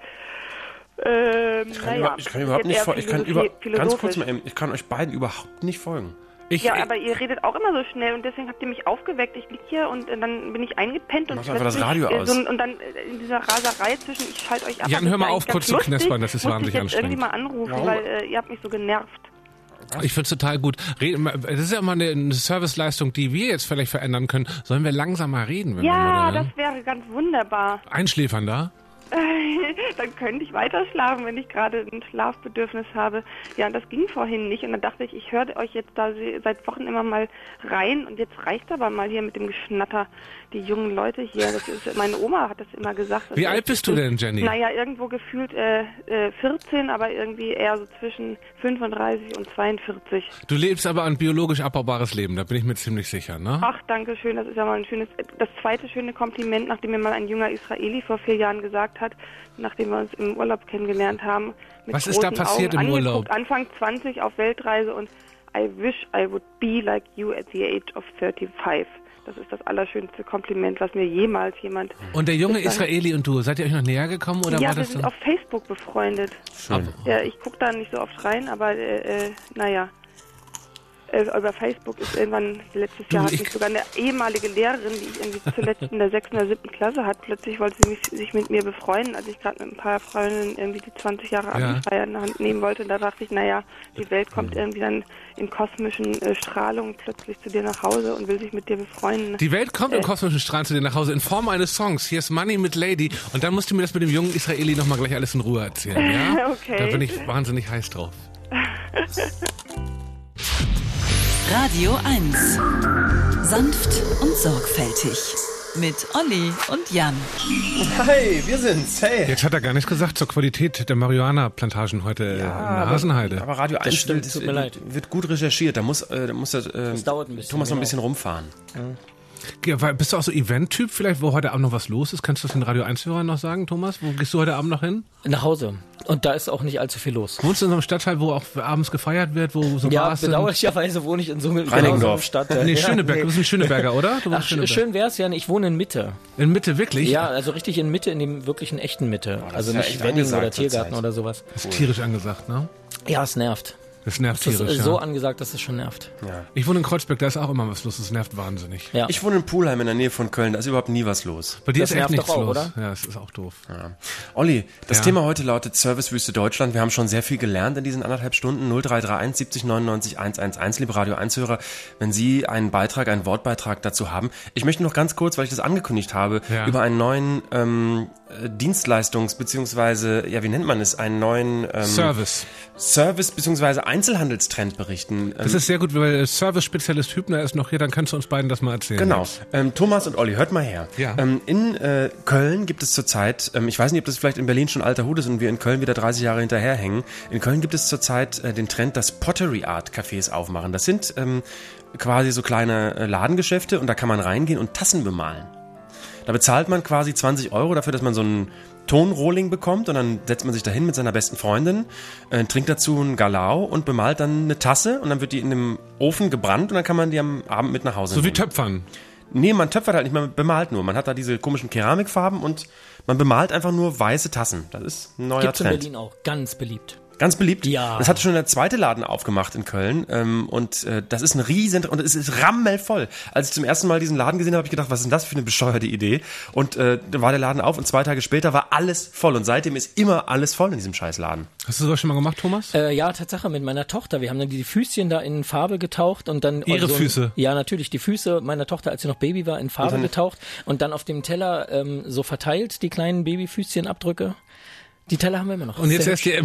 Ich kann überhaupt nicht folgen. Ganz kurz mal eben, ich kann euch beiden überhaupt nicht folgen. Aber ihr redet auch immer so schnell und deswegen habt ihr mich aufgeweckt. Ich lieg hier und dann bin ich eingepennt und mach einfach das Radio aus. Und dann in dieser Raserei zwischen, ich schalte euch ab. Jan, hör mal auf, kurz zu knaspern, das ist wahnsinnig anstrengend. Ich muss irgendwie mal anrufen, weil ihr habt mich so genervt. Ich finde es total gut. Das ist ja mal eine Serviceleistung, die wir jetzt vielleicht verändern können. Sollen wir langsamer reden, wenn wir moderieren? Ja, das wäre ganz wunderbar. Einschläfern da? Dann könnte ich weiter schlafen, wenn ich gerade ein Schlafbedürfnis habe. Ja, und das ging vorhin nicht. Und dann dachte ich höre euch jetzt da seit Wochen immer mal rein. Und jetzt reicht aber mal hier mit dem Geschnatter. Die jungen Leute hier, meine Oma hat das immer gesagt. Wie alt bist du denn, Jenny? Naja, irgendwo gefühlt 14, aber irgendwie eher so zwischen 35 und 42. Du lebst aber ein biologisch abbaubares Leben, da bin ich mir ziemlich sicher, ne? Ach, danke schön, das ist ja mal das zweite schöne Kompliment, nachdem mir mal ein junger Israeli vor 4 Jahren gesagt hat, nachdem wir uns im Urlaub kennengelernt haben. Was ist da passiert im Urlaub? Anfang 20 auf Weltreise und I wish I would be like you at the age of 35. Das ist das allerschönste Kompliment, was mir jemals jemand... Und der junge Israeli und du, seid ihr euch noch näher gekommen? Oder ja, war das wir sind auf Facebook befreundet. Schön. Ja, ich gucke da nicht so oft rein, aber naja. Über Facebook ist irgendwann, letztes Jahr hat mich sogar eine ehemalige Lehrerin, die ich irgendwie zuletzt in der 6. oder 7. Klasse hat, plötzlich wollte sie sich mit mir befreunden, als ich gerade mit ein paar Freundinnen irgendwie die 20 Jahre Abi-Feier in der Hand nehmen wollte. Und da dachte ich, naja, die Welt kommt irgendwie dann in kosmischen Strahlungen plötzlich zu dir nach Hause und will sich mit dir befreunden. Die Welt kommt in kosmischen Strahlen zu dir nach Hause in Form eines Songs. Hier ist Money mit Lady. Und dann musst du mir das mit dem jungen Israeli nochmal gleich alles in Ruhe erzählen, ja? Okay. Da bin ich wahnsinnig heiß drauf. Radio 1. Sanft und sorgfältig. Mit Olli und Jan. Hey, wir sind's. Hey. Jetzt hat er gar nichts gesagt zur Qualität der Marihuana-Plantagen heute in der Hasenheide. Aber Radio 1 tut mir leid. Wird gut recherchiert. Da muss das dauert ein bisschen, Thomas noch ein bisschen rumfahren. Ja, bist du auch so Event-Typ vielleicht, wo heute Abend noch was los ist? Kannst du das den Radio 1-Hörern noch sagen, Thomas? Wo gehst du heute Abend noch hin? Nach Hause. Und da ist auch nicht allzu viel los. Wohnst du in so einem Stadtteil, wo auch abends gefeiert wird, wo so ja, Bars sind? Bedauerlicherweise wohne ich in so einem Stadtteil. Nee, Schöneberg. Du bist ein Schöneberger, oder? Ach, schön wär's ja. Ich wohne in Mitte. In Mitte, wirklich? Ja, also richtig in Mitte, in dem wirklichen echten Mitte. Also nicht Wedding oder Tiergarten oder sowas. Das ist tierisch angesagt, ne? Ja, es nervt. Das nervt tierisch, Das ist so angesagt, dass es schon nervt. Ja. Ich wohne in Kreuzberg, da ist auch immer was los. Das nervt wahnsinnig. Ja. Ich wohne in Pulheim in der Nähe von Köln, da ist überhaupt nie was los. Bei dir Das ist echt nervt nichts doch auch, los. oder? Ja, es ist auch doof. Ja. Olli, das Thema heute lautet Servicewüste Deutschland. Wir haben schon sehr viel gelernt in diesen 1,5 Stunden. 0331 70 99 111, liebe Radio 1-Hörer, wenn Sie einen Wortbeitrag dazu haben. Ich möchte noch ganz kurz, weil ich das angekündigt habe, über einen neuen beziehungsweise, wie nennt man es, einen neuen Service beziehungsweise Einzelhandelstrend berichten. Das ist sehr gut, weil Service-Spezialist Hübner ist noch hier, dann kannst du uns beiden das mal erzählen. Genau. Thomas und Olli, hört mal her. Ja. In Köln gibt es zurzeit, ich weiß nicht, ob das vielleicht in Berlin schon alter Hut ist und wir in Köln wieder 30 Jahre hinterherhängen. In Köln gibt es zurzeit den Trend, dass Pottery Art Cafés aufmachen. Das sind quasi so kleine Ladengeschäfte und da kann man reingehen und Tassen bemalen. Da bezahlt man quasi 20 € dafür, dass man so einen Tonrohling bekommt und dann setzt man sich dahin mit seiner besten Freundin, trinkt dazu einen Galao und bemalt dann eine Tasse und dann wird die in dem Ofen gebrannt und dann kann man die am Abend mit nach Hause nehmen. So wie Töpfern. Nee, man töpfert halt nicht, man bemalt nur. Man hat da diese komischen Keramikfarben und man bemalt einfach nur weiße Tassen. Das ist ein neuer Gibt's Trend. in Berlin auch, ganz beliebt. Ganz beliebt. Ja. Das hat schon der zweite Laden aufgemacht in Köln und das ist ein riesen und es ist rammelvoll. Als ich zum ersten Mal diesen Laden gesehen habe, habe ich gedacht, was ist denn das für eine bescheuerte Idee? Und dann war der Laden auf und 2 Tage später war alles voll und seitdem ist immer alles voll in diesem Scheißladen. Hast du sowas schon mal gemacht, Thomas? Ja, Tatsache, mit meiner Tochter. Wir haben dann die Füßchen da in Farbe getaucht und dann... Ihre Füße? Ja, natürlich. Die Füße meiner Tochter, als sie noch Baby war, in Farbe getaucht und dann auf dem Teller so verteilt, die kleinen Babyfüßchenabdrücke. Die Teller haben wir immer noch. Und jetzt esst ihr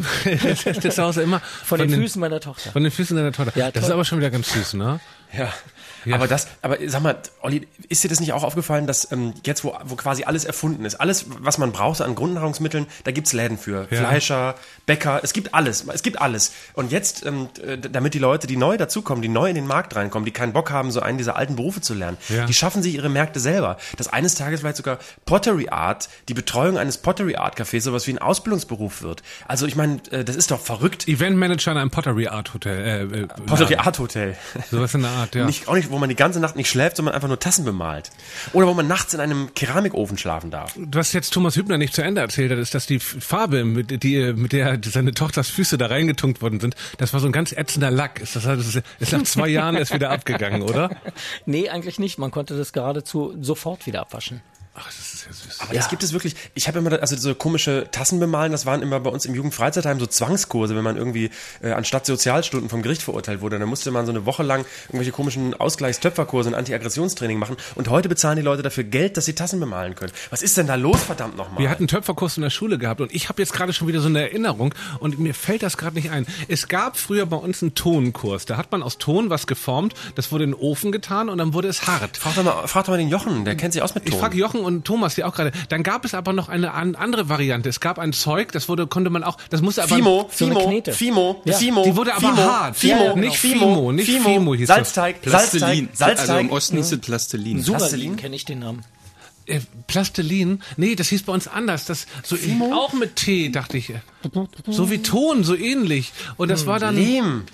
zu Hause immer von den Füßen meiner Tochter. Von den Füßen deiner Tochter. Ja, das ist aber schon wieder ganz süß, ne? Ja. Aber sag mal, Olli, ist dir das nicht auch aufgefallen, dass jetzt, wo quasi alles erfunden ist, alles, was man braucht an Grundnahrungsmitteln, da gibt's Läden für. Ja. Fleischer, Bäcker, es gibt alles. Und jetzt, damit die Leute, die neu dazukommen, die neu in den Markt reinkommen, die keinen Bock haben, so einen dieser alten Berufe zu lernen, die schaffen sich ihre Märkte selber. Dass eines Tages vielleicht sogar Pottery Art, die Betreuung eines Pottery Art Cafés, sowas wie ein Ausbildungsberuf wird. Also ich meine, das ist doch verrückt. Eventmanager in einem Pottery Art Hotel. Pottery Art Hotel. Sowas in der Art, ja. Auch nicht, wo man die ganze Nacht nicht schläft, sondern einfach nur Tassen bemalt. Oder wo man nachts in einem Keramikofen schlafen darf. Was jetzt Thomas Hübner nicht zu Ende erzählt hat, ist, dass die Farbe, mit der seine Tochters Füße da reingetunkt worden sind, das war so ein ganz ätzender Lack. Ist nach 2 Jahren erst wieder abgegangen, oder? Nee, eigentlich nicht. Man konnte das geradezu sofort wieder abwaschen. Ach, das ist ja süß. Aber das gibt es wirklich. Ich habe immer, also so komische Tassen bemalen, das waren immer bei uns im Jugendfreizeitheim so Zwangskurse, wenn man irgendwie anstatt Sozialstunden vom Gericht verurteilt wurde, dann musste man so eine Woche lang irgendwelche komischen Ausgleichstöpferkurse und Anti-Aggressionstraining machen und heute bezahlen die Leute dafür Geld, dass sie Tassen bemalen können. Was ist denn da los, verdammt nochmal? Wir hatten Töpferkurs in der Schule gehabt und ich habe jetzt gerade schon wieder so eine Erinnerung und mir fällt das gerade nicht ein. Es gab früher bei uns einen Tonkurs, da hat man aus Ton was geformt, das wurde in den Ofen getan und dann wurde es hart. Frag doch mal den Jochen, der kennt sich aus mit Ton. Ich frage Jochen und Thomas, die auch gerade. Dann gab es aber noch eine andere Variante. Es gab ein Zeug, das konnte man auch, das musste aber... Fimo. Ja. Die wurde aber hart. Nicht Fimo hieß Salzteig. Plastilin. Also im Osten hieß es Plastilin. Suralin kenne ich den Namen. Plastilin? Nee, das hieß bei uns anders. Das so auch mit T, dachte ich. So wie Ton, so ähnlich. Und das war dann... Lehm.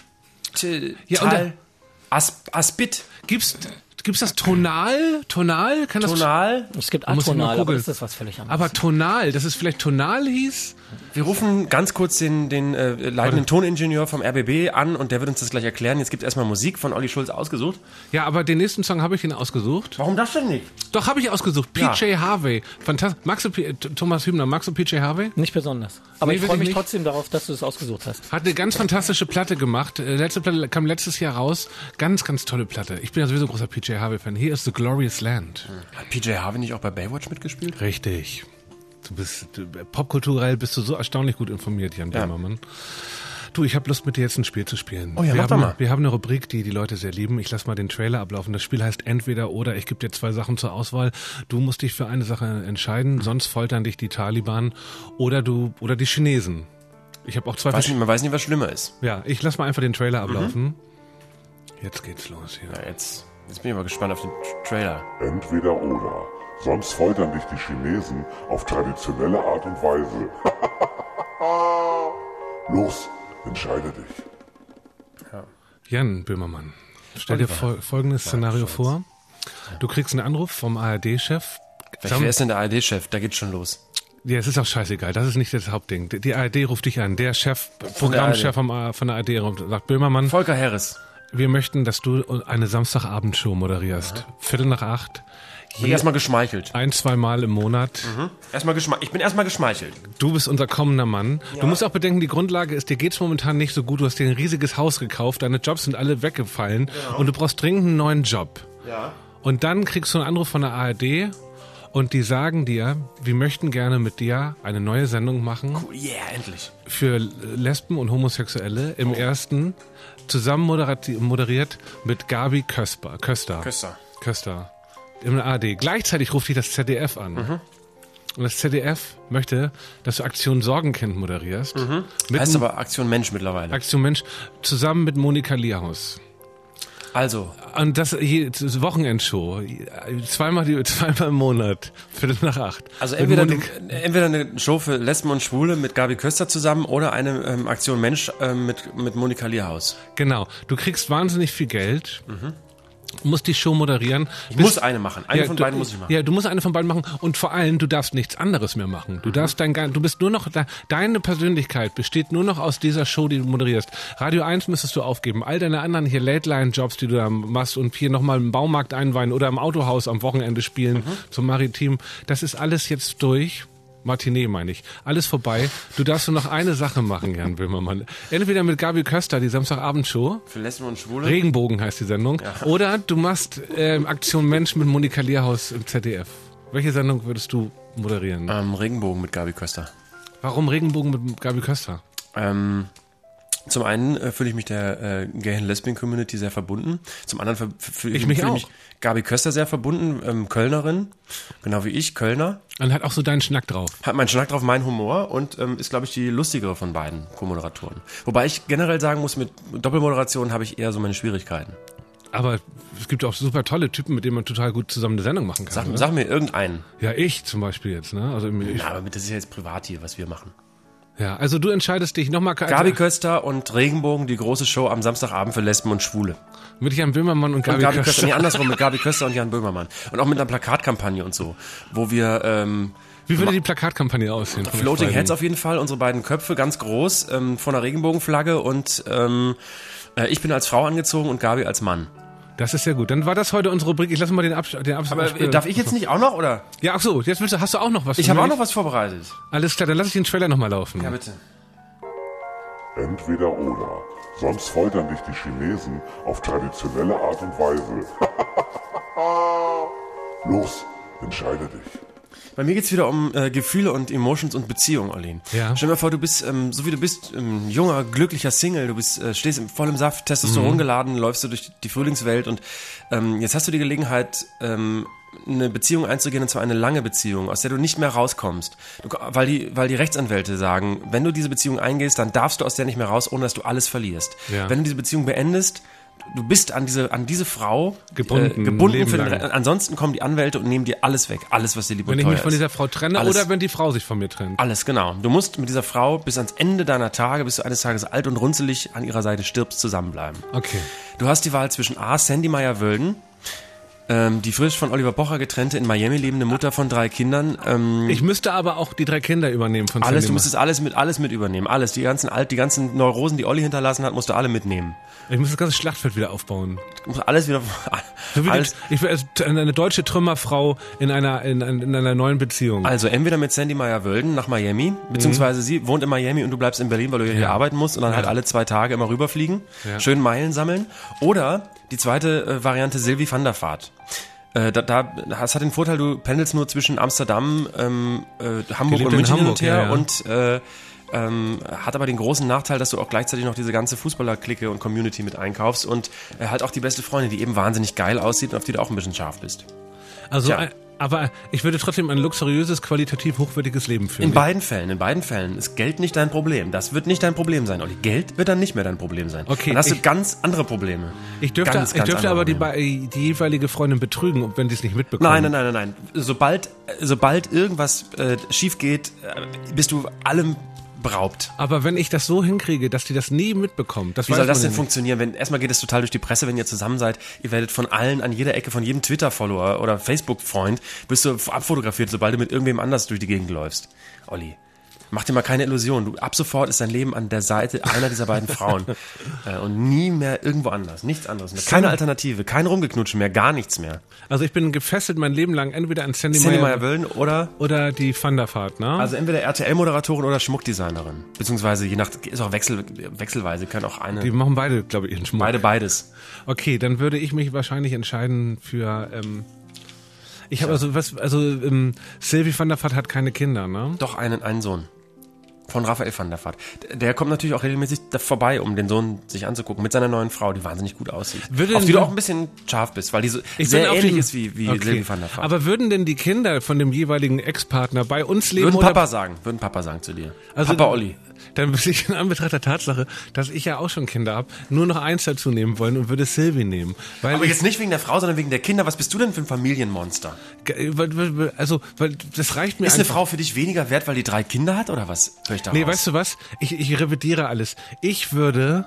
Ja, Aspit. Gibt's das tonal? Tonal? Tonal? Es gibt atonal, aber das ist was völlig anderes. Aber tonal, dass es vielleicht tonal hieß? Wir rufen ganz kurz den leitenden Toningenieur vom RBB an und der wird uns das gleich erklären. Jetzt gibt es erstmal Musik von Olli Schulz ausgesucht. Ja, aber den nächsten Song habe ich ihn ausgesucht. Warum das denn nicht? Doch, habe ich ausgesucht. PJ Harvey. Fantastisch. Thomas Hübner, magst du PJ Harvey? Nicht besonders. Aber ich freue mich trotzdem darauf, dass du es ausgesucht hast. Hat eine ganz fantastische Platte gemacht. Letzte Platte kam letztes Jahr raus. Ganz, ganz tolle Platte. Ich bin ja sowieso großer PJ Harvey-Fan. Hier ist The Glorious Land. Hat PJ Harvey nicht auch bei Baywatch mitgespielt? Richtig. Popkulturell bist du so erstaunlich gut informiert, Jan Böhmermann. Du, ich habe Lust, mit dir jetzt ein Spiel zu spielen. Oh ja, mach doch mal. Wir haben eine Rubrik, die Leute sehr lieben. Ich lasse mal den Trailer ablaufen. Das Spiel heißt Entweder oder. Ich gebe dir 2 Sachen zur Auswahl. Du musst dich für eine Sache entscheiden, sonst foltern dich die Taliban oder die Chinesen. Ich habe auch 2 Man weiß nicht, was schlimmer ist. Ja, ich lasse mal einfach den Trailer ablaufen. Jetzt geht's los hier. Ja, jetzt bin ich mal gespannt auf den Trailer. Entweder oder. Sonst foltern dich die Chinesen auf traditionelle Art und Weise. Los, entscheide dich. Ja. Jan Böhmermann, stell dir folgendes Szenario vor. Du kriegst einen Anruf vom ARD-Chef. Wer ist denn der ARD-Chef? Da geht's schon los. Ja, es ist auch scheißegal. Das ist nicht das Hauptding. Die ARD ruft dich an. Der Chef, Programmchef von der ARD sagt, Böhmermann. Volker Harris. Wir möchten, dass du eine Samstagabendshow moderierst. 7:45. Ich bin erstmal geschmeichelt. 1-2 Mal im Monat. Ich bin erstmal geschmeichelt. Du bist unser kommender Mann. Ja. Du musst auch bedenken, die Grundlage ist, dir geht's momentan nicht so gut. Du hast dir ein riesiges Haus gekauft, deine Jobs sind alle weggefallen und du brauchst dringend einen neuen Job. Ja. Und dann kriegst du einen Anruf von der ARD. und die sagen dir, wir möchten gerne mit dir eine neue Sendung machen. Cool, yeah, endlich. Für Lesben und Homosexuelle im ersten, zusammen moderiert mit Gabi Köster. Im ARD. Gleichzeitig ruft dich das ZDF an. Und das ZDF möchte, dass du Aktion Sorgenkind moderierst. Heißt aber Aktion Mensch mittlerweile. Aktion Mensch, zusammen mit Monika Lierhaus. Also. Und das Wochenendshow. Zweimal im Monat. 7:45. Also entweder eine Show für Lesben und Schwule mit Gabi Köster zusammen oder eine Aktion Mensch mit Monika Lierhaus. Genau. Du kriegst wahnsinnig viel Geld. Musst die Show moderieren. Ich muss eine machen. Eine von beiden muss ich machen. Ja, du musst eine von beiden machen und vor allem, du darfst nichts anderes mehr machen. Du darfst du bist nur noch, deine Persönlichkeit besteht nur noch aus dieser Show, die du moderierst. Radio 1 müsstest du aufgeben. All deine anderen hier Late-Line-Jobs, die du da machst und hier nochmal im Baumarkt einweihen oder im Autohaus am Wochenende spielen zum Maritim, das ist alles jetzt durch. Matinee meine ich. Alles vorbei. Du darfst nur noch eine Sache machen, Jan Böhmermann. Entweder mit Gabi Köster, die Samstagabendshow. Für Lesben und Schwule. Regenbogen heißt die Sendung. Ja. Oder du machst Aktion Mensch mit Monika Lierhaus im ZDF. Welche Sendung würdest du moderieren? Regenbogen mit Gabi Köster. Warum Regenbogen mit Gabi Köster? Zum einen fühle ich mich der Gay- und Lesbian-Community sehr verbunden. Zum anderen fühle ich mich Gabi Köster sehr verbunden, Kölnerin, genau wie ich, Kölner. Und hat auch so deinen Schnack drauf. Hat meinen Schnack drauf, meinen Humor und ist, glaube ich, die lustigere von beiden Co-Moderatoren. Wobei ich generell sagen muss, mit Doppelmoderationen habe ich eher so meine Schwierigkeiten. Aber es gibt auch super tolle Typen, mit denen man total gut zusammen eine Sendung machen kann. Sag mir irgendeinen. Ja, ich zum Beispiel jetzt, ne? Also aber das ist ja jetzt privat hier, was wir machen. Ja, also du entscheidest dich nochmal. Gabi Köster und Regenbogen, die große Show am Samstagabend für Lesben und Schwule. Mit Jan Böhmermann und Gabi Köster. Nee, andersrum, mit Gabi Köster und Jan Böhmermann. Und auch mit einer Plakatkampagne und so, wo wir... Wie würde die Plakatkampagne aussehen? Floating Heads auf jeden Fall, unsere beiden Köpfe ganz groß, von einer Regenbogenflagge und ich bin als Frau angezogen und Gabi als Mann. Das ist sehr gut. Dann war das heute unsere Rubrik. Ich lasse mal den Abschluss. Aber darf ich jetzt nicht auch noch, oder? Ja, ach so, jetzt hast du auch noch was. Ich habe auch noch was vorbereitet. Alles klar, dann lasse ich den Trailer nochmal laufen. Ja, bitte. Entweder oder. Sonst foltern dich die Chinesen auf traditionelle Art und Weise. Los, entscheide dich. Bei mir geht's wieder um Gefühle und Emotions und Beziehungen, Olin. Ja. Stell dir mal vor, du bist, so wie du bist, junger, glücklicher Single, du bist, stehst voll im Saft, Testosteron geladen, läufst du durch die Frühlingswelt und jetzt hast du die Gelegenheit, eine Beziehung einzugehen, und zwar eine lange Beziehung, aus der du nicht mehr rauskommst. Weil die Rechtsanwälte sagen, wenn du diese Beziehung eingehst, dann darfst du aus der nicht mehr raus, ohne dass du alles verlierst. Ja. Wenn du diese Beziehung beendest, du bist an diese Frau gebunden für ansonsten kommen die Anwälte und nehmen dir alles weg, alles, was dir lieb und teuer ist. Wenn ich mich von dieser Frau trenne oder wenn die Frau sich von mir trennt. Alles, genau. Du musst mit dieser Frau bis ans Ende deiner Tage, bis du eines Tages alt und runzelig an ihrer Seite stirbst, zusammenbleiben. Okay. Du hast die Wahl zwischen A, Sandy Meyer-Wölden, die frisch von Oliver Pocher getrennte, in Miami lebende Mutter von 3 Kindern. Ich müsste aber auch die 3 Kinder übernehmen von Sandy. Du müsstest alles mit übernehmen. Alles. Die ganzen Neurosen, die Olli hinterlassen hat, musst du alle mitnehmen. Ich muss das ganze Schlachtfeld wieder aufbauen. Du musst alles wieder... Ich will eine deutsche Trümmerfrau in einer neuen Beziehung. Also entweder mit Sandy Meyer-Wölden nach Miami, beziehungsweise sie wohnt in Miami und du bleibst in Berlin, weil du hier arbeiten musst und dann halt alle 2 Tage immer rüberfliegen, schön Meilen sammeln. Oder die zweite Variante, Sylvie van der Vaart. Das hat den Vorteil, du pendelst nur zwischen Amsterdam, Hamburg und München hin und her und hat aber den großen Nachteil, dass du auch gleichzeitig noch diese ganze Fußballer-Clique und Community mit einkaufst und halt auch die beste Freundin, die eben wahnsinnig geil aussieht und auf die du auch ein bisschen scharf bist. Also, aber ich würde trotzdem ein luxuriöses, qualitativ hochwertiges Leben führen. In beiden Fällen ist Geld nicht dein Problem. Das wird nicht dein Problem sein, Olli. Geld wird dann nicht mehr dein Problem sein. Okay. Dann hast du ganz andere Probleme. Ich dürfte aber die jeweilige Freundin betrügen, wenn die es nicht mitbekommen. Nein. Sobald irgendwas schief geht, bist du allem beraubt. Aber wenn ich das so hinkriege, dass die das nie mitbekommt, wie soll das denn funktionieren? Erstmal geht es total durch die Presse, wenn ihr zusammen seid, ihr werdet von allen an jeder Ecke, von jedem Twitter-Follower oder Facebook-Freund, wirst du abfotografiert, sobald du mit irgendwem anders durch die Gegend läufst. Olli, mach dir mal keine Illusion. Ab sofort ist dein Leben an der Seite einer dieser beiden Frauen und nie mehr irgendwo anders, nichts anderes mehr. Keine Alternative, kein Rumgeknutsche mehr, gar nichts mehr. Also ich bin gefesselt mein Leben lang entweder an Sandy Meyer-Wölden oder die Van der Vaart, ne? Also entweder RTL-Moderatorin oder Schmuckdesignerin, beziehungsweise je nach, ist auch wechselweise, kann auch eine. Die machen beide, glaube ich, ihren Schmuck. Beides. Okay, dann würde ich mich wahrscheinlich entscheiden für Ich habe Sylvie van der Vaart hat keine Kinder, ne? Doch, einen Sohn. Von Raphael van der Vaart. Der kommt natürlich auch regelmäßig vorbei, um den Sohn sich anzugucken, mit seiner neuen Frau, die wahnsinnig gut aussieht. Auf die du auch ein bisschen scharf bist, weil die so sehr ähnlich ist wie Sylvie van der Vaart. Aber würden denn die Kinder von dem jeweiligen Ex-Partner bei uns leben? Würden Papa sagen zu dir. Also, Papa Olli. Dann würde ich in Anbetracht der Tatsache, dass ich ja auch schon Kinder habe, nur noch eins dazu nehmen wollen und würde Sylvie nehmen. Aber jetzt nicht wegen der Frau, sondern wegen der Kinder. Was bist du denn für ein Familienmonster? Weil das reicht mir Ist eine Frau für dich weniger wert, weil die 3 Kinder hat oder was? Hör ich da raus? Weißt du was? Ich revidiere alles. Ich würde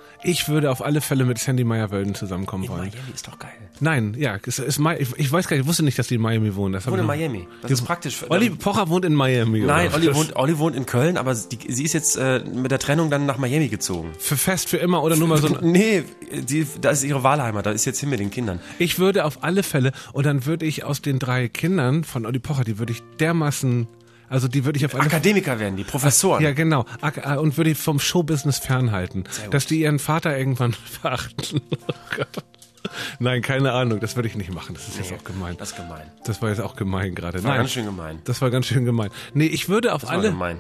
auf alle Fälle mit Sandy Meyer-Wölden zusammenkommen wollen. Miami ist doch geil. Nein, ja, ich weiß gar nicht, ich wusste nicht, dass die in Miami wohnen. Wohnt in Miami. Das ist praktisch. Olli Pocher wohnt in Miami. Nein, Olli wohnt in Köln, aber sie ist jetzt mit der Trennung dann nach Miami gezogen. Für immer oder nur mal so? Nee, da ist ihre Wahlheimat, da ist jetzt hin mit den Kindern. Ich würde auf alle Fälle, und dann würde ich aus den 3 Kindern von Olli Pocher, die würde ich dermaßen... Also die würde ich auf alle Akademiker werden, die Professoren. Ja, genau. Und würde ich vom Showbusiness fernhalten. Dass die ihren Vater irgendwann verachten. Oh Gott. Nein, keine Ahnung, das würde ich nicht machen. Das ist jetzt auch gemein. Das ist gemein. Das war jetzt auch gemein gerade. Das war ganz schön gemein. Das war ganz schön gemein. Nee, ich würde auf das alle... War gemein.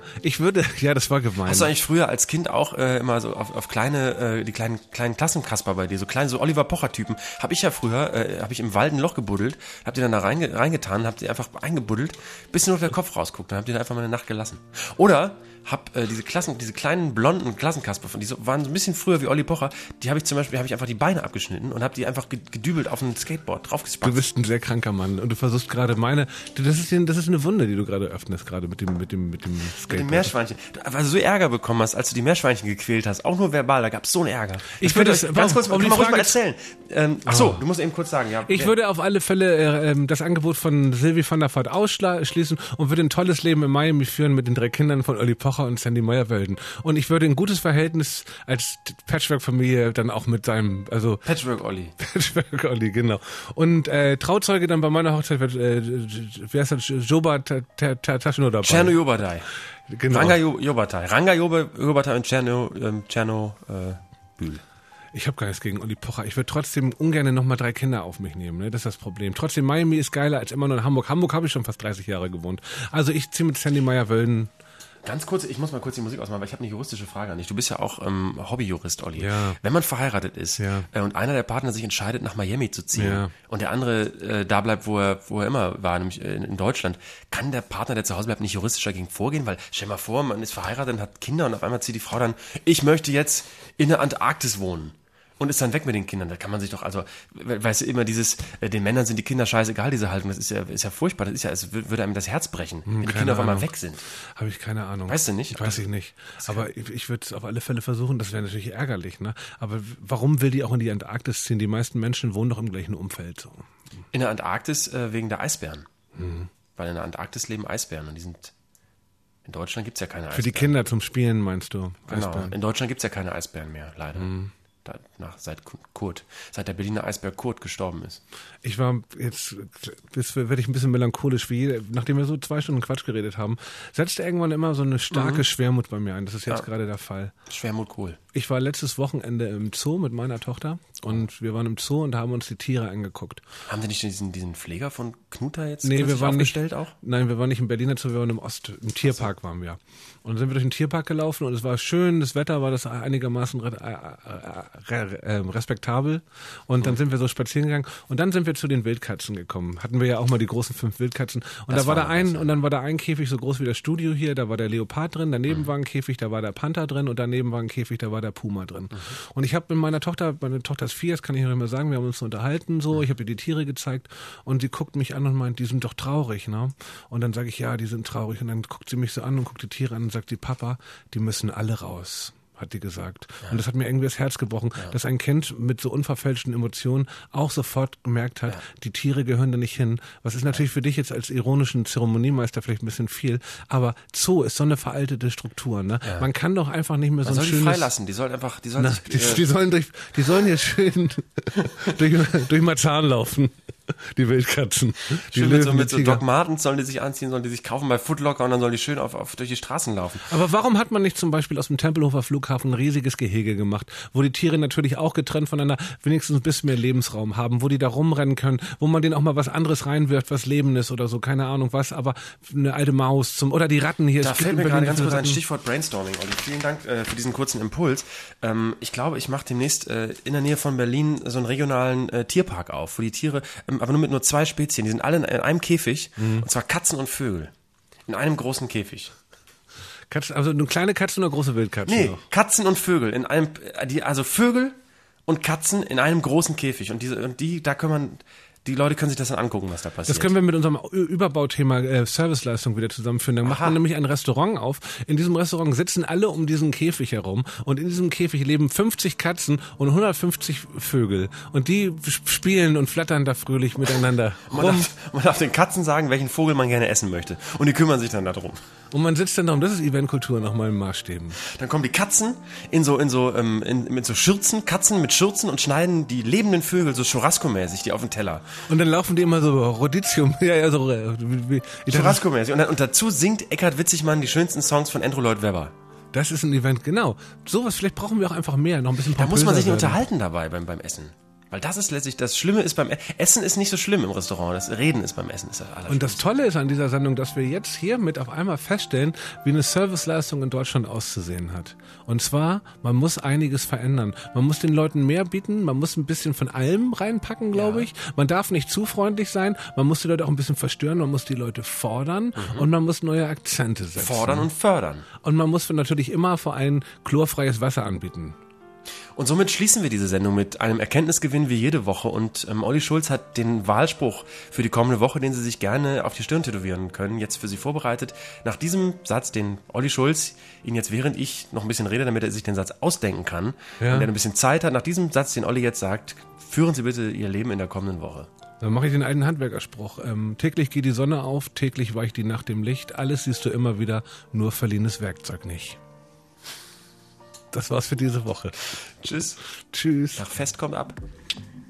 Das war gemein. Hast du eigentlich früher als Kind auch immer so auf die kleinen Klassenkasper bei dir, so Oliver Pocher-Typen, habe ich ja früher, habe ich im Wald ein Loch gebuddelt, hab die dann da reingetan, hab die einfach eingebuddelt, bis nur der Kopf rausguckt, dann hab die da einfach mal eine Nacht gelassen. Oder hab diese kleinen blonden Klassenkasper, die waren so ein bisschen früher wie Olli Pocher, die habe ich einfach die Beine abgeschnitten und habe die einfach gedübelt auf ein Skateboard draufgespackt. Du bist ein sehr kranker Mann und du versuchst gerade das ist eine Wunde, die du gerade öffnest, gerade mit dem Skateboard. Mit dem Meerschweinchen. Weil du so Ärger bekommen hast, als du die Meerschweinchen gequält hast, auch nur verbal, da gab es so einen Ärger. Ich würde das ganz kurz, kann man ruhig mal erzählen. Du musst eben kurz sagen, ja. Ich würde auf alle Fälle das Angebot von Sylvie van der Vaart ausschließen und würde ein tolles Leben in Miami führen mit den 3 Kindern von Olli Pocher und Sandy Meyer-Wölden. Und ich würde ein gutes Verhältnis als Patchwork-Familie dann auch mit seinem, Patchwork-Olli. Patchwork-Olli, genau. Und Trauzeuge dann bei meiner Hochzeit wird, wie heißt das, Joba Taschno dabei. Tscherno Jobatai. Genau. Ranga Jobatai und Tscherno Bühl. Ich habe gar nichts gegen Olli Pocher. Ich würde trotzdem ungern nochmal 3 Kinder auf mich nehmen. Ne? Das ist das Problem. Trotzdem, Miami ist geiler als immer nur in Hamburg. Hamburg habe ich schon fast 30 Jahre gewohnt. Also ich ziehe mit Sandy Meyer-Wölden. Ganz kurz, ich muss mal kurz die Musik ausmachen, weil ich habe eine juristische Frage an dich. Du bist ja auch Hobbyjurist, Olli. Ja. Wenn man verheiratet ist und einer der Partner sich entscheidet, nach Miami zu ziehen und der andere da bleibt, wo er immer war, nämlich in Deutschland, kann der Partner, der zu Hause bleibt, nicht juristisch dagegen vorgehen? Weil stell mal vor, man ist verheiratet und hat Kinder und auf einmal zieht die Frau dann, ich möchte jetzt in der Antarktis wohnen. Und ist dann weg mit den Kindern. Da kann man sich doch, weißt du, immer den Männern sind die Kinder scheißegal, diese Haltung. Das ist ja furchtbar. Das ist ja, es würde einem das Herz brechen, wenn die Kinder auf einmal weg sind. Habe ich keine Ahnung. Weißt du nicht? Weiß ich nicht. Aber ich würde es auf alle Fälle versuchen. Das wäre natürlich ärgerlich, ne? Aber warum will die auch in die Antarktis ziehen? Die meisten Menschen wohnen doch im gleichen Umfeld. So. In der Antarktis wegen der Eisbären. Weil in der Antarktis leben Eisbären und die sind... In Deutschland gibt's ja keine Eisbären. Für die Kinder zum Spielen, meinst du? Genau. Eisbären. In Deutschland gibt's ja keine Eisbären mehr, leider. Seit der Berliner Eisbär Kurt gestorben ist. Ich war jetzt werde ich ein bisschen melancholisch, nachdem wir so 2 Stunden Quatsch geredet haben, setzte irgendwann immer so eine starke Schwermut bei mir ein. Das ist jetzt gerade der Fall. Schwermut cool. Ich war letztes Wochenende im Zoo mit meiner Tochter und wir waren im Zoo und haben uns die Tiere angeguckt. Haben Sie nicht diesen Pfleger von Knuter jetzt wir waren aufgestellt nicht, auch? Nein, wir waren nicht im Berliner Zoo, wir waren im Tierpark waren wir. Und dann sind wir durch den Tierpark gelaufen und es war schön, das Wetter war das einigermaßen respektabel und dann sind wir so spazieren gegangen und dann sind wir zu den Wildkatzen gekommen. Hatten wir ja auch mal die großen 5 Wildkatzen und dann war da ein Käfig so groß wie das Studio hier, da war der Leopard drin, daneben war ein Käfig, da war der Panther drin und daneben war ein Käfig, da war der Puma drin. Und ich habe mit meine Tochter ist 4, das kann ich noch immer sagen, wir haben uns unterhalten so, ich habe ihr die Tiere gezeigt und sie guckt mich an und meint, die sind doch traurig, ne? Und dann sage ich, ja, die sind traurig und dann guckt sie mich so an und guckt die Tiere an und sagt, die Papa, die müssen alle raus. Hat die gesagt. Ja. Und das hat mir irgendwie das Herz gebrochen, dass ein Kind mit so unverfälschten Emotionen auch sofort gemerkt hat, die Tiere gehören da nicht hin. Was ist natürlich für dich jetzt als ironischen Zeremoniemeister vielleicht ein bisschen viel, aber Zoo ist so eine veraltete Struktur. Ne? Ja. Man kann doch einfach nicht mehr so ein schönes... Die freilassen, die sollen hier schön durch Marzahn laufen. Die Wildkatzen. Die Schön mit so Doc Martens sollen die sich anziehen, sollen die sich kaufen bei Foot Locker und dann sollen die schön durch die Straßen laufen. Aber warum hat man nicht zum Beispiel aus dem Tempelhofer Flughafen ein riesiges Gehege gemacht, wo die Tiere natürlich auch getrennt voneinander wenigstens ein bisschen mehr Lebensraum haben, wo die da rumrennen können, wo man denen auch mal was anderes reinwirft, was Lebendes oder so, keine Ahnung was, aber eine alte Maus oder die Ratten hier. Da fällt mir gerade ganz kurz ein Stichwort Brainstorming, Olli. Vielen Dank für diesen kurzen Impuls. Ich glaube, ich mache demnächst in der Nähe von Berlin so einen regionalen Tierpark auf, wo die Tiere, aber nur mit 2 Spezien, die sind alle in einem Käfig, und zwar Katzen und Vögel. In einem großen Käfig. Katzen, also eine kleine Katze oder große Wildkatze? Nee, Katzen und Vögel in einem, also Vögel und Katzen in einem großen Käfig. Die Leute können sich das dann angucken, was da passiert. Das können wir mit unserem Überbauthema Serviceleistung wieder zusammenführen. Dann macht man nämlich ein Restaurant auf. In diesem Restaurant sitzen alle um diesen Käfig herum und in diesem Käfig leben 50 Katzen und 150 Vögel. Und die spielen und flattern da fröhlich miteinander rum. Man darf den Katzen sagen, welchen Vogel man gerne essen möchte. Und die kümmern sich dann darum. Und man sitzt dann darum, das ist Eventkultur nach meinen Maßstäben. Dann kommen die Katzen mit so Schürzen, Katzen mit Schürzen und schneiden die lebenden Vögel so Churrasco-mäßig, die auf den Teller. Und dann laufen die immer so Roditium, Churrasco-mäßig. Und dazu singt Eckhard Witzigmann die schönsten Songs von Andrew Lloyd Webber. Das ist ein Event, genau. Sowas, vielleicht brauchen wir auch einfach mehr, noch ein bisschen pompöser. Da muss man sich nicht unterhalten dabei beim Essen. Weil das ist letztlich, das Schlimme ist beim Essen ist nicht so schlimm im Restaurant, das Reden ist beim Essen ist das Allerschlimmste. Und das Tolle ist an dieser Sendung, dass wir jetzt hier mit auf einmal feststellen, wie eine Serviceleistung in Deutschland auszusehen hat. Und zwar, man muss einiges verändern. Man muss den Leuten mehr bieten, man muss ein bisschen von allem reinpacken, glaube ich. Man darf nicht zu freundlich sein, man muss die Leute auch ein bisschen verstören, man muss die Leute fordern und man muss neue Akzente setzen. Fordern und fördern. Und man muss natürlich immer vor allem chlorfreies Wasser anbieten. Und somit schließen wir diese Sendung mit einem Erkenntnisgewinn wie jede Woche. Und Olli Schulz hat den Wahlspruch für die kommende Woche, den Sie sich gerne auf die Stirn tätowieren können, jetzt für Sie vorbereitet. Nach diesem Satz, den Olli Schulz Ihnen jetzt, während ich noch ein bisschen rede, damit er sich den Satz ausdenken kann, und er ein bisschen Zeit hat, nach diesem Satz, den Olli jetzt sagt, führen Sie bitte Ihr Leben in der kommenden Woche. Dann mache ich den alten Handwerkerspruch. Täglich geht die Sonne auf, täglich weicht die Nacht im Licht. Alles siehst du immer wieder, nur verliehenes Werkzeug nicht. Das war's für diese Woche. Tschüss. Tschüss. Nach Fest kommt ab.